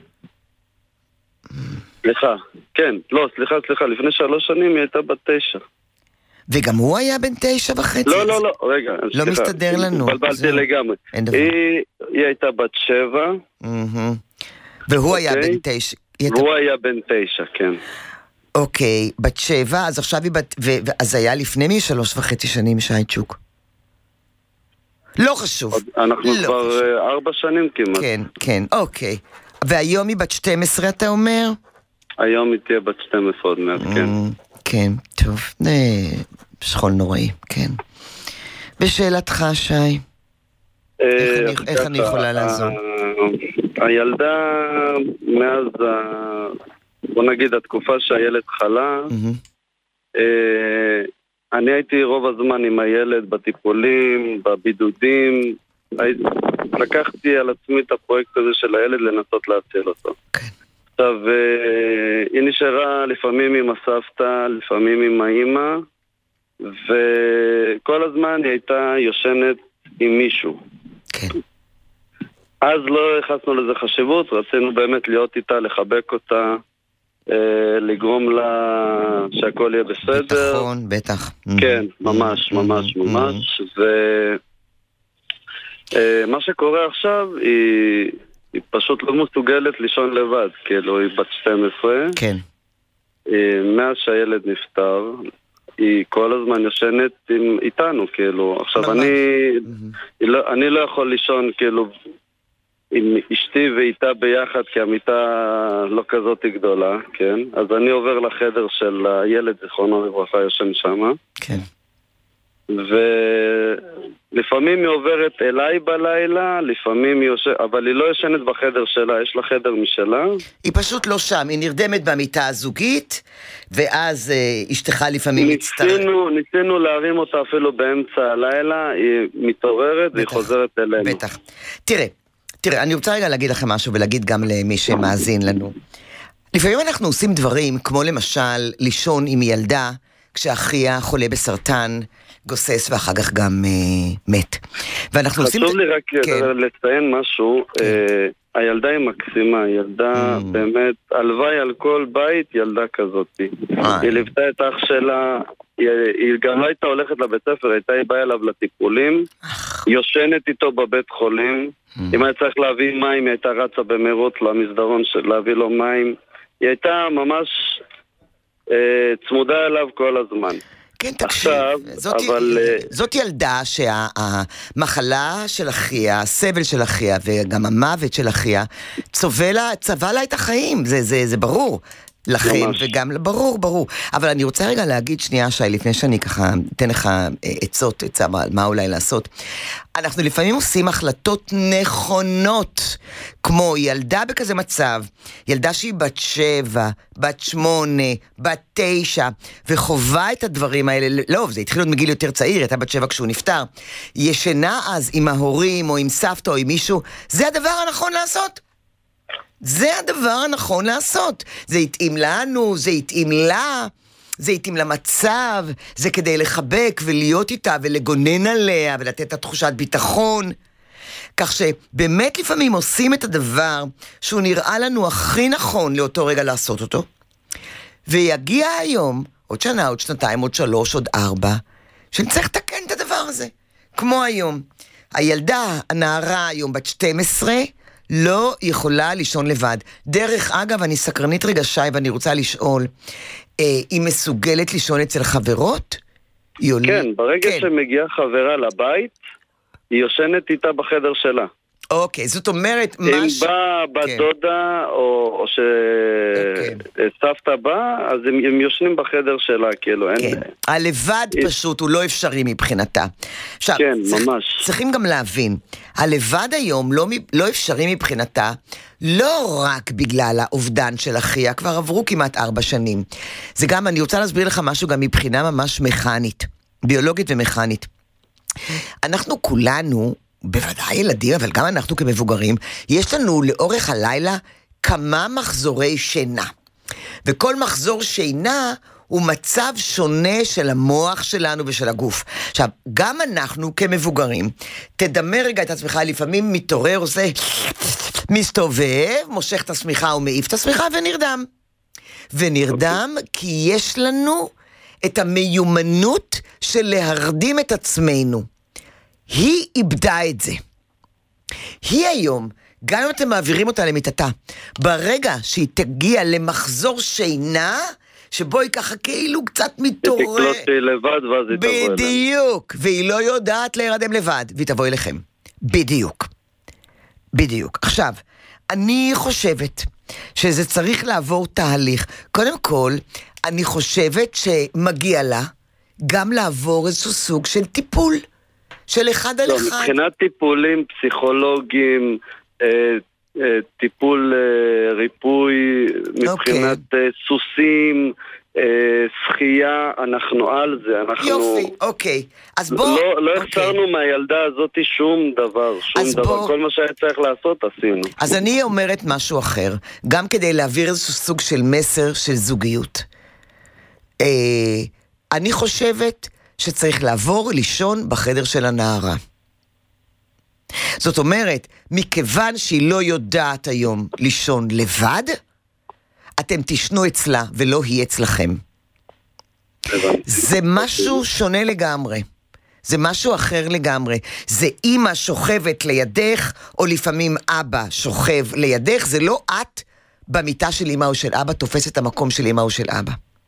S5: סליחה, כן, לא, סליחה, סליחה, לפני שלוש שנים היא הייתה בת תשע.
S2: וגם הוא היה בן תשע וחצי?
S5: לא, לא, לא, רגע,
S2: לא מסתדר לנו.
S5: בלבלתי לגמרי. היא היא הייתה בת שבע.
S2: והוא היה בן תשע.
S5: והוא היה בן תשע, כן.
S2: אוקיי, בת שבע, אז עכשיו היא בת... אז היה לפני מי שלוש וחצי שנים שייצ'וק. לא חשוב.
S5: אנחנו כבר ארבע שנים כמעט.
S2: כן, כן, אוקיי. והיום היא בת שתים עשרה, אתה אומר?
S5: היום היא תהיה בת שתים עשרה עוד מעט, כן.
S2: כן, טוב. שכול נוראי, כן. בשאלתך, שי. איך אני יכולה לעזור?
S5: הילדה, מאז, בוא נגיד, התקופה שהילד חלה, אני הייתי רוב הזמן עם הילד בטיפולים, בבידודים, לקחתי על עצמי את הפרויקט הזה של הילד לנסות להציל אותו. עכשיו, היא נשארה לפעמים עם הסבתא, לפעמים עם האמא, וכל הזמן היא הייתה יושנת עם מישהו.
S2: כן.
S5: אז לא הכנסנו לזה חשיבות, רצינו באמת להיות איתה, לחבק אותה, לגרום לה שהכל יהיה בסדר.
S2: ביטחון, בטח.
S5: כן, ממש, ממש, ממש. ומה שקורה עכשיו, היא היא פשוט לא מסוגלת לישון לבד, כאילו היא בת שתים עשרה.
S2: כן.
S5: מאז שהילד נפטר, היא כל הזמן יושנת עם, איתנו, כאילו. עכשיו, אני, לא, אני לא יכול לישון, כאילו, עם אשתי ואיתה ביחד, כי המיטה לא כזאת גדולה, כן? אז אני עובר לחדר של הילד, זיכרונו לברכה, יושן שמה.
S2: כן.
S5: ולפעמים היא עוברת אליי בלילה, לפעמים היא יושנת, אבל היא לא יושנת בחדר שלה, יש לה חדר משלה.
S2: היא פשוט לא שם, היא נרדמת במיטה הזוגית, ואז אה, אשתך לפעמים מצטרף.
S5: ניסינו, ניסינו להרים אותה אפילו באמצע הלילה, היא מתעוררת והיא חוזרת אלינו.
S2: בטח. תראה, תראה, אני רוצה רגע להגיד לכם משהו, ולהגיד גם למי שמאזין לנו. לפעמים אנחנו עושים דברים, כמו למשל, לישון עם ילדה, כשאחיה חולה בסרטן, גוסס ואחר כך גם אה, מת. ואנחנו עושים...
S5: חשוב לי רק כן. לציין משהו, כן. אה, הילדה היא מקסימה, ילדה mm. באמת, הלוואי על כל בית ילדה כזאת. אה. היא ליוותה את אח שלה, היא, היא גם לא הייתה הולכת לבית ספר, הייתה היא באה אליו לטיפולים, יושנת איתו בבית חולים, mm. אם היה צריך להביא מים, היא הייתה רצה במרוץ למסדרון של להביא לו מים, היא הייתה ממש אה, צמודה אליו כל הזמן.
S2: כן, תקשיב, זאת, אבל... זאת ילדה שהמחלה של אחיה, הסבל של אחיה וגם המוות של אחיה צובע, צבע לה את החיים, זה, זה, זה ברור לכם ממש. וגם ברור, ברור. אבל אני רוצה רגע להגיד שנייה שי, לפני שאני ככה אתן לך עצות, עצה, מה אולי לעשות. אנחנו לפעמים עושים החלטות נכונות, כמו ילדה בכזה מצב, ילדה שהיא בת שבע, בת שמונה, בת תשע, וחובה את הדברים האלה, לא, זה התחיל עוד מגיל יותר צעיר, הייתה בת שבע כשהוא נפטר, ישנה אז עם ההורים או עם סבתא או עם מישהו, זה הדבר הנכון לעשות. זה הדבר הנכון לעשות. זה יתאים לנו, זה יתאים לה, זה יתאים למצב, זה כדי לחבק ולהיות איתה ולגונן עליה ולתת את תחושת ביטחון. כך שבאמת לפעמים עושים את הדבר שהוא נראה לנו הכי נכון לאותו רגע לעשות אותו. ויגיע היום, עוד שנה, עוד שנתיים, עוד שלוש, עוד ארבע, שנצטרך לתקן את הדבר הזה. כמו היום. הילדה, הנערה היום בת שתים עשרה, לא יכולה לישון לבד. דרך אגב, אני סקרנית רגע שי, ואני רוצה לשאול, אה, היא מסוגלת לישון אצל חברות?
S5: כן, ברגע כן. שמגיעה חברה לבית, היא יושנת איתה בחדר שלה.
S2: אוקיי, זאת אומרת...
S5: אם מש... באה בת כן. דודה, או, או שסבתא okay. באה, אז הם, הם יושנים בחדר שלה, כאילו, אין...
S2: כן. הלבד היא... פשוט הוא לא אפשרי מבחינתה. עכשיו,
S5: כן,
S2: צריך,
S5: ממש.
S2: צריכים גם להבין, הלבד היום לא, לא אפשרי מבחינתה, לא רק בגלל האובדן של אחיה, כבר עברו כמעט ארבע שנים. זה גם, אני רוצה להסביר לך משהו גם מבחינה ממש מכנית, ביולוגית ומכנית. אנחנו כולנו, בוודאי ילדים, אבל גם אנחנו כמבוגרים, יש לנו לאורך הלילה כמה מחזורי שינה. וכל מחזור שינה הוא מצב שונה של המוח שלנו ושל הגוף. עכשיו, גם אנחנו כמבוגרים, תדמה רגע את עצמך, לפעמים מתעורר, עושה, מסתובב, מושך את השמיכה ומעיף את השמיכה ונרדם. ונרדם כי יש לנו את המיומנות של להרדים את עצמנו. היא איבדה את זה. היא היום, גם אם אתם מעבירים אותה למיטתה, ברגע שהיא תגיע למחזור שינה, שבו היא ככה כאילו קצת מתעורר.
S5: היא תקלוט לבד ואז היא תבוא אליהם.
S2: בדיוק, והיא לא יודעת להירדם לבד, והיא תבוא אליכם. בדיוק. בדיוק. עכשיו, אני חושבת שזה צריך לעבור תהליך. קודם כל, אני חושבת שמגיע לה גם לעבור איזשהו סוג של טיפול, של אחד על
S5: לא,
S2: אחד.
S5: מבחינת טיפולים פסיכולוגיים, אה, אה, טיפול אה, ריפוי, מבחינת
S2: אוקיי.
S5: אה, סוסים, אה, שחייה, אנחנו על זה. אנחנו
S2: יופי, אוקיי. אז בוא...
S5: לא, לא
S2: אוקיי.
S5: החסרנו מהילדה הזאת שום דבר, שום דבר.
S2: בוא...
S5: כל מה שהיה צריך לעשות עשינו.
S2: אז אני אומרת משהו אחר, גם כדי להעביר איזשהו סוג של מסר של זוגיות. אה, אני חושבת שצריך לעבור לישון בחדר של הנערה. זאת אומרת, מכיוון שהיא לא יודעת היום לישון לבד, אתם תשנו אצלה ולא היא אצלכם. זה משהו שונה לגמרי. זה משהו אחר לגמרי. זה אמא שוכבת לידך, או לפעמים אבא שוכב לידך, זה לא את במיטה של אמא או של אבא, תופס את המקום של אמא או של אבא.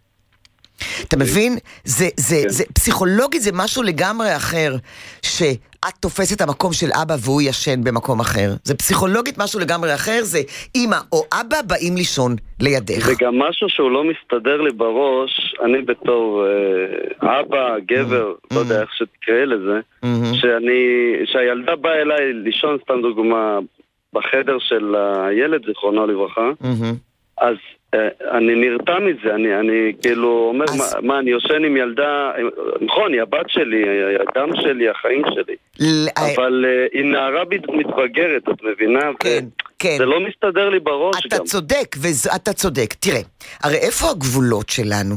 S2: אתה מבין? זה, זה, זה, פסיכולוגית זה משהו לגמרי אחר, שאת תופסת את המקום של אבא והוא ישן במקום אחר. זה פסיכולוגית משהו לגמרי אחר, זה אמא או אבא באים לישון לידך.
S5: וגם משהו שהוא לא מסתדר לי בראש, אני בתור אה, אבא, גבר, לא יודע איך שתקרא לזה, שאני, שהילדה באה אליי לישון, סתם דוגמה, בחדר של הילד, זכרונו לברכה, אז אני נרתע מזה, אני, אני כאילו אומר, אז... מה, מה, אני יושן עם ילדה, נכון, היא הבת שלי, הדם שלי, החיים שלי, ל... אבל uh, היא נערה מתבגרת, את מבינה?
S2: כן, ו... כן.
S5: זה לא מסתדר לי בראש
S2: אתה
S5: גם. אתה
S2: צודק, ואתה צודק. תראה, הרי איפה הגבולות שלנו?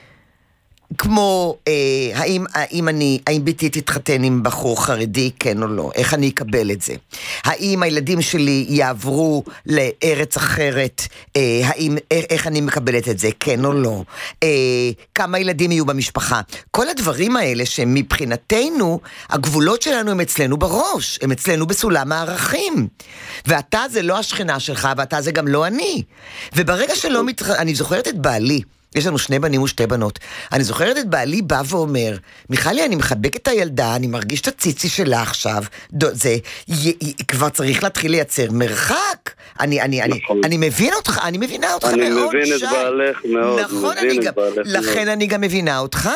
S2: כמו, אה, האם, האם אני, האם ביתי תתחתן עם בחור חרדי, כן או לא? איך אני אקבל את זה? האם הילדים שלי יעברו לארץ אחרת? אה, האם, איך אני מקבלת את זה, כן או לא? אה, כמה ילדים יהיו במשפחה? כל הדברים האלה שמבחינתנו, הגבולות שלנו הם אצלנו בראש, הם אצלנו בסולם הערכים. ואתה זה לא השכנה שלך, ואתה זה גם לא אני. וברגע שלא מתח... אני זוכרת את בעלי, יש לנו שני בנים ושתי בנות. אני זוכרת את בעלי בא ואומר, מיכלי, אני מחבק את הילדה, אני מרגיש את הציצי שלה עכשיו, זה, י, י, כבר צריך להתחיל לייצר מרחק. אני, אני, אני, אני מבין אותך, אני מבינה אותך
S5: אני
S2: מאוד.
S5: אני מבין את בעלך מאוד.
S2: נכון, אני גם, לכן אני גם מבינה אותך.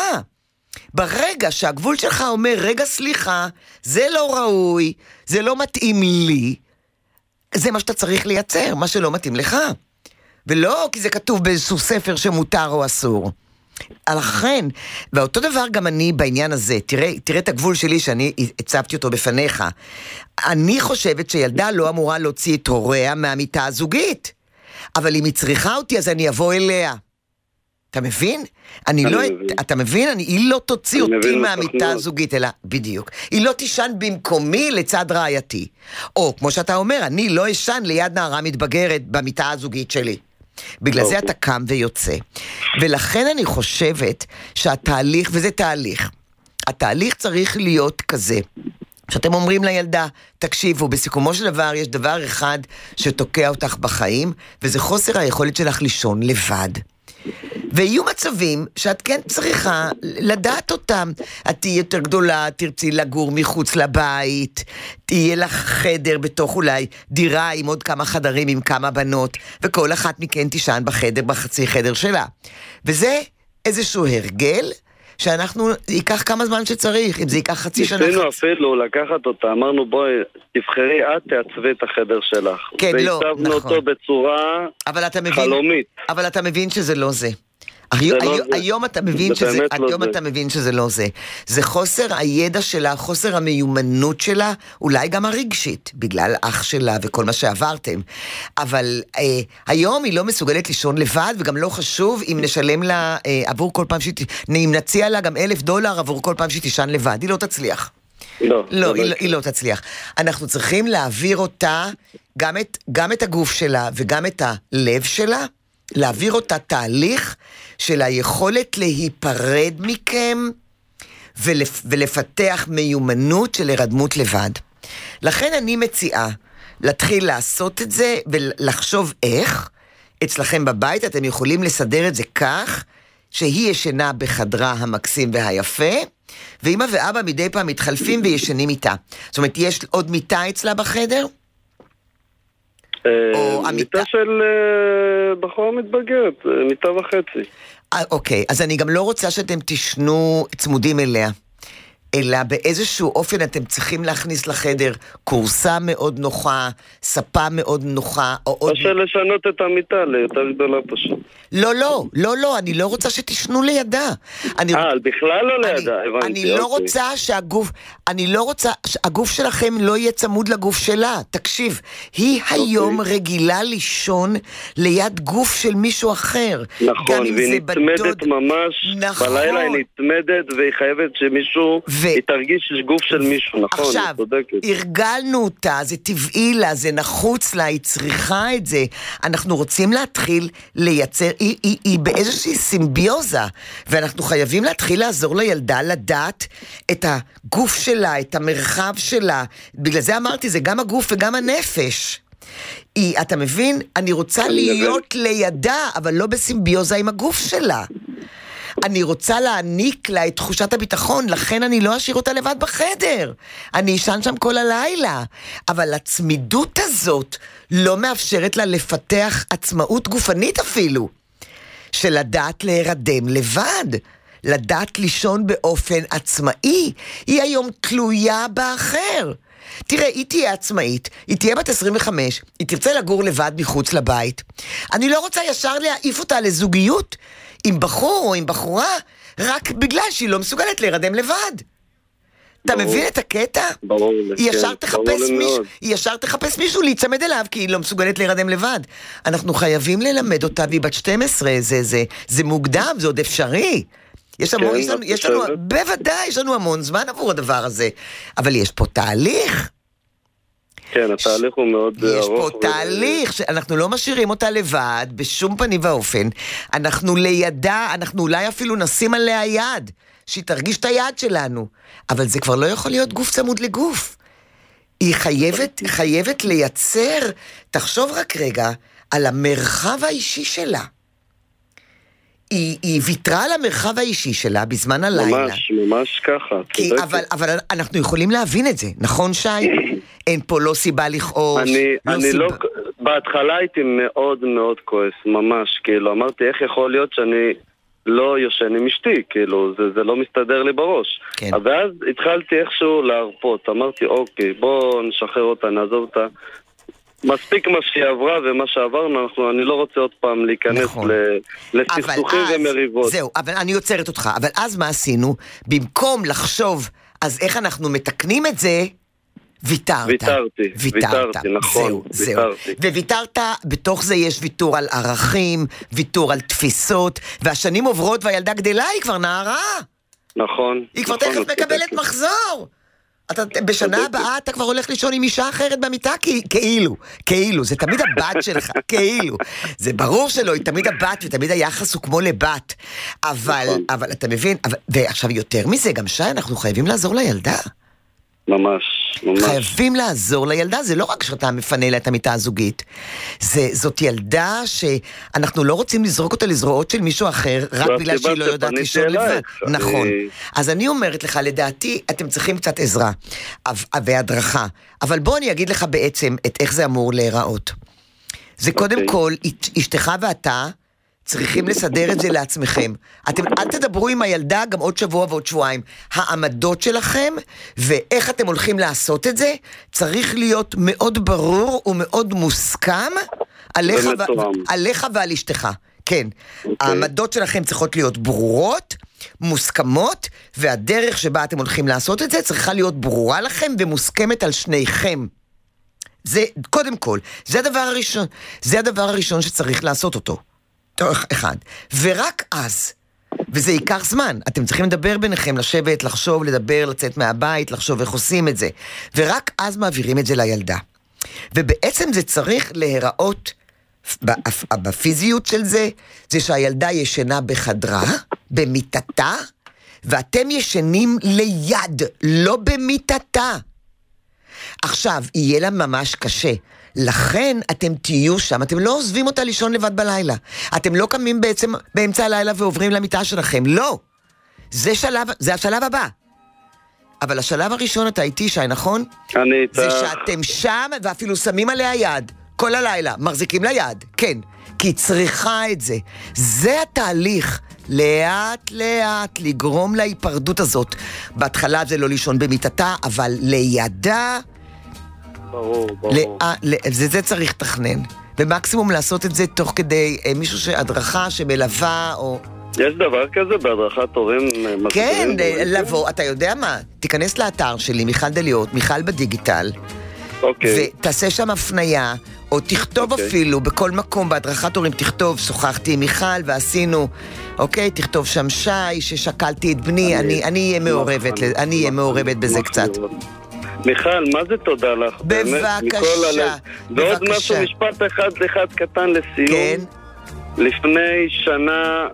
S2: ברגע שהגבול שלך אומר, רגע סליחה, זה לא ראוי, זה לא מתאים לי, זה מה שאתה צריך לייצר, מה שלא מתאים לך. ולא כי זה כתוב באיזשהו ספר שמותר או אסור. לכן, ואותו דבר גם אני בעניין הזה, תראה, תראה את הגבול שלי שאני הצבתי אותו בפניך. אני חושבת שילדה לא אמורה להוציא את הוריה מהמיטה הזוגית. אבל אם היא צריכה אותי, אז אני אבוא אליה. אתה מבין? אני לא, מבין. אתה מבין? אני, היא לא תוציא אותי מהמיטה הזוגית, אלא בדיוק. היא לא תישן במקומי לצד רעייתי. או, כמו שאתה אומר, אני לא אשן ליד נערה מתבגרת במיטה הזוגית שלי. בגלל זה אתה קם ויוצא. ולכן אני חושבת שהתהליך, וזה תהליך, התהליך צריך להיות כזה, שאתם אומרים לילדה, תקשיבו, בסיכומו של דבר יש דבר אחד שתוקע אותך בחיים, וזה חוסר היכולת שלך לישון לבד. ויהיו מצבים שאת כן צריכה לדעת אותם. את תהיה יותר גדולה, תרצי לגור מחוץ לבית, תהיה לך חדר בתוך אולי דירה עם עוד כמה חדרים עם כמה בנות, וכל אחת מכן תישן בחדר, בחצי חדר שלה. וזה איזשהו הרגל שאנחנו, ייקח כמה זמן שצריך, אם זה ייקח חצי שנה.
S5: ניסינו אפילו לקחת אותה, אמרנו בואי, תבחרי את, תעצבי את החדר שלך.
S2: כן, לא, נכון.
S5: והצבנו אותו בצורה חלומית.
S2: אבל אתה מבין שזה לא זה. היום אתה מבין שזה, היום אתה מבין שזה לא זה. זה חוסר הידע שלה, חוסר המיומנות שלה, אולי גם הרגשית, בגלל אח שלה וכל מה שעברתם. אבל אה, היום היא לא מסוגלת לישון לבד, וגם לא חשוב אם נשלם לה אה, עבור כל פעם שהיא, אם נציע לה גם אלף דולר עבור כל פעם שהיא תישן לבד, היא לא תצליח.
S5: לא,
S2: לא, היא, לא, היא לא תצליח. אנחנו צריכים להעביר אותה, גם את, גם את הגוף שלה וגם את הלב שלה, להעביר אותה תהליך של היכולת להיפרד מכם ולפ, ולפתח מיומנות של הרדמות לבד. לכן אני מציעה להתחיל לעשות את זה ולחשוב איך. אצלכם בבית אתם יכולים לסדר את זה כך שהיא ישנה בחדרה המקסים והיפה, ואמא ואבא מדי פעם מתחלפים וישנים איתה. זאת אומרת, יש עוד מיטה אצלה בחדר?
S5: מיטה של בחורה מתבגרת, מיטה וחצי.
S2: אוקיי, אז אני גם לא רוצה שאתם תשנו צמודים אליה, אלא באיזשהו אופן אתם צריכים להכניס לחדר קורסה מאוד נוחה, ספה מאוד נוחה, או עוד...
S5: או לשנות את המיטה ליותר גדולה פשוט.
S2: לא, לא, לא, לא, אני לא רוצה שתשנו לידה.
S5: אה, בכלל לא לידה, הבנתי.
S2: אני לא רוצה שהגוף, אני לא רוצה, הגוף שלכם לא יהיה צמוד לגוף שלה. תקשיב, היא היום רגילה לישון ליד גוף של מישהו אחר.
S5: נכון, והיא נצמדת ממש, בלילה היא נצמדת והיא חייבת שמישהו... היא תרגיש גוף של מישהו, נכון,
S2: עכשיו, הרגלנו אותה, זה טבעי לה, זה נחוץ לה, היא צריכה את זה. אנחנו רוצים להתחיל לייצר, היא, היא, היא באיזושהי סימביוזה, ואנחנו חייבים להתחיל לעזור לילדה לדעת את הגוף שלה, את המרחב שלה. בגלל זה אמרתי, זה גם הגוף וגם הנפש. היא, אתה מבין? אני רוצה להיות לידה, אבל לא בסימביוזה עם הגוף שלה. אני רוצה להעניק לה את תחושת הביטחון, לכן אני לא אשאיר אותה לבד בחדר. אני אשן שם כל הלילה. אבל הצמידות הזאת לא מאפשרת לה לפתח עצמאות גופנית אפילו. של לדעת להירדם לבד. לדעת לישון באופן עצמאי. היא היום תלויה באחר. תראה, היא תהיה עצמאית, היא תהיה בת עשרים וחמש, היא תרצה לגור לבד מחוץ לבית. אני לא רוצה ישר להעיף אותה לזוגיות עם בחור או עם בחורה, רק בגלל שהיא לא מסוגלת להירדם לבד. אתה מבין את הקטע?
S5: ברור.
S2: היא ישר תחפש מישהו, היא ישר תחפש מישהו להיצמד אליו, כי היא לא מסוגלת להירדם לבד. אנחנו חייבים ללמד אותה, והיא בת שתים עשרה, זה, זה, זה מוקדם, זה עוד אפשרי. יש המון, יש לנו, יש לנו, בוודאי, יש לנו המון זמן עבור הדבר הזה. אבל יש פה תהליך.
S5: כן, התהליך הוא מאוד ארוך.
S2: יש פה תהליך, שאנחנו לא משאירים אותה לבד, בשום פנים ואופן. אנחנו לידה, אנחנו אולי אפילו נשים עליה יד, שהיא תרגיש את היד שלנו. אבל זה כבר לא יכול להיות גוף צמוד לגוף. היא חייבת, חייבת לייצר, תחשוב רק רגע, על המרחב האישי שלה. היא, היא ויתרה על המרחב האישי שלה בזמן הלילה.
S5: ממש, ממש ככה.
S2: כי, אבל, אבל אנחנו יכולים להבין את זה, נכון שי? אין פה לא סיבה לכעוס.
S5: אני,
S2: לא
S5: אני
S2: סיבה...
S5: לא, בהתחלה הייתי מאוד מאוד כועס, ממש, כאילו, אמרתי איך יכול להיות שאני לא יושן עם אשתי, כאילו, זה, זה לא מסתדר לי בראש. כן. ואז התחלתי איכשהו להרפות, אמרתי, אוקיי, בוא נשחרר אותה, נעזוב אותה. מספיק מה שהיא עברה ומה שעברנו, אנחנו, אני לא רוצה עוד פעם להיכנס נכון. לסכסוכים ומריבות.
S2: זהו, אבל אני יוצרת אותך. אבל אז מה עשינו? במקום לחשוב, אז איך אנחנו מתקנים את זה, ויתרת.
S5: ויתרתי,
S2: ויתרת.
S5: ויתרתי, נכון.
S2: זהו, זהו. וויתרת, בתוך זה יש ויתור על ערכים, ויתור על תפיסות, והשנים עוברות והילדה גדלה, היא כבר נערה.
S5: נכון.
S2: היא כבר
S5: נכון,
S2: תכף מקבלת מחזור. אתה, בשנה הבאה אתה כבר הולך לישון עם אישה אחרת במיטה, כאילו, כאילו, זה תמיד הבת שלך, כאילו. זה ברור שלא, היא תמיד הבת, ותמיד היחס הוא כמו לבת. אבל, אבל אתה מבין, אבל, ועכשיו יותר מזה, גם שי, אנחנו חייבים לעזור לילדה.
S5: ממש, ממש.
S2: חייבים לעזור לילדה, זה לא רק שאתה מפנה לה את המיטה הזוגית, זה, זאת ילדה שאנחנו לא רוצים לזרוק אותה לזרועות של מישהו אחר, רק בגלל שהיא לא יודעת לישון לבד. נכון. אז אני אומרת לך, לדעתי, אתם צריכים קצת עזרה והדרכה, אבל בוא אני אגיד לך בעצם את איך זה אמור להיראות. זה קודם כל, אשתך ואתה, צריכים לסדר את זה לעצמכם. אתם אל תדברו עם הילדה גם עוד שבוע ועוד שבועיים. העמדות שלכם ואיך אתם הולכים לעשות את זה צריך להיות מאוד ברור ומאוד מוסכם עליך, ו... עליך ועל אשתך. כן. Okay. העמדות שלכם צריכות להיות ברורות, מוסכמות, והדרך שבה אתם הולכים לעשות את זה צריכה להיות ברורה לכם ומוסכמת על שניכם. זה קודם כל. זה הדבר הראשון. זה הדבר הראשון שצריך לעשות אותו. אחד. ורק אז, וזה ייקח זמן, אתם צריכים לדבר ביניכם, לשבת, לחשוב, לדבר, לצאת מהבית, לחשוב איך עושים את זה. ורק אז מעבירים את זה לילדה. ובעצם זה צריך להיראות בפיזיות של זה, זה שהילדה ישנה בחדרה, במיטתה, ואתם ישנים ליד, לא במיטתה. עכשיו, יהיה לה ממש קשה. לכן אתם תהיו שם, אתם לא עוזבים אותה לישון לבד בלילה. אתם לא קמים בעצם באמצע הלילה ועוברים למיטה שלכם, לא. זה שלב, זה השלב הבא. אבל השלב הראשון אתה איתי, שי, נכון?
S5: אני איתך.
S2: זה שאתם שם ואפילו שמים עליה יד, כל הלילה, מחזיקים לה יד, כן. כי היא צריכה את זה. זה התהליך, לאט לאט לגרום להיפרדות הזאת. בהתחלה זה לא לישון במיטתה, אבל לידה...
S5: ברור, ברור.
S2: לא, זה, זה צריך תכנן. ומקסימום לעשות את זה תוך כדי אה, מישהו שהדרכה שמלווה או...
S5: יש דבר כזה בהדרכת הורים?
S2: כן, לבוא, אתה יודע מה? תיכנס לאתר שלי, מיכל דליות, מיכל בדיגיטל,
S5: אוקיי.
S2: ותעשה שם הפנייה, או תכתוב אוקיי. אפילו, בכל מקום בהדרכת הורים, תכתוב, שוחחתי עם מיכל ועשינו, אוקיי? תכתוב שם שי, ששקלתי את בני, אני אהיה מעורבת, אני אהיה מעורבת בזה קצת.
S5: מיכל, מה זה תודה לך?
S2: בבקשה,
S5: ועוד משהו, משפט אחד אחד קטן לסיום. כן. לפני שנה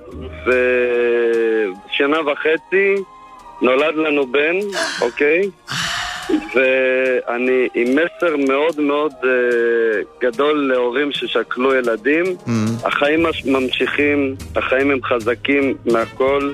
S5: ושנה וחצי נולד לנו בן, אוקיי? ואני עם מסר מאוד מאוד uh, גדול להורים ששקלו ילדים. mm. החיים ממשיכים, החיים הם חזקים מהכל,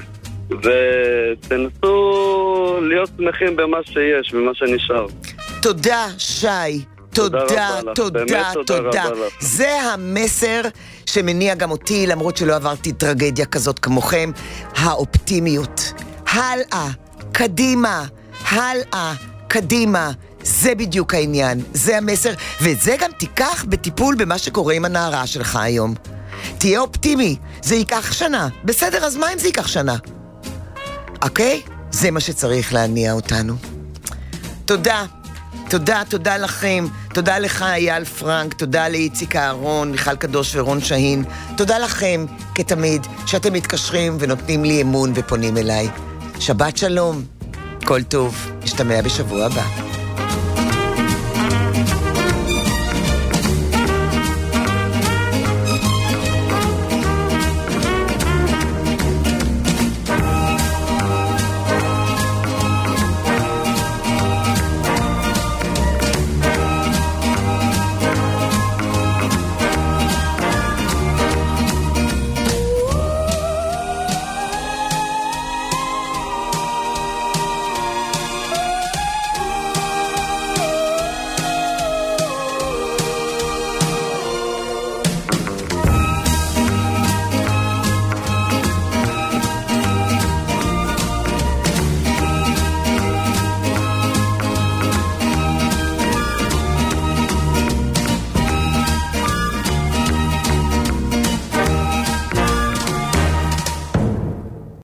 S5: ותנסו להיות שמחים במה שיש, במה שנשאר.
S2: תודה, שי. תודה, תודה, תודה. זה המסר שמניע גם אותי, למרות שלא עברתי טרגדיה כזאת כמוכם. האופטימיות. הלאה, קדימה, הלאה, קדימה. זה בדיוק העניין, זה המסר. וזה גם תיקח בטיפול במה שקורה עם הנערה שלך היום. תהיה אופטימי, זה ייקח שנה. בסדר, אז מה אם זה ייקח שנה? אוקיי? זה מה שצריך להניע אותנו. תודה. תודה, תודה לכם, תודה לך אייל פרנק, תודה לאיציק אהרון, מיכל קדוש ורון שהין, תודה לכם כתמיד שאתם מתקשרים ונותנים לי אמון ופונים אליי. שבת שלום, כל טוב, נשתמע בשבוע הבא.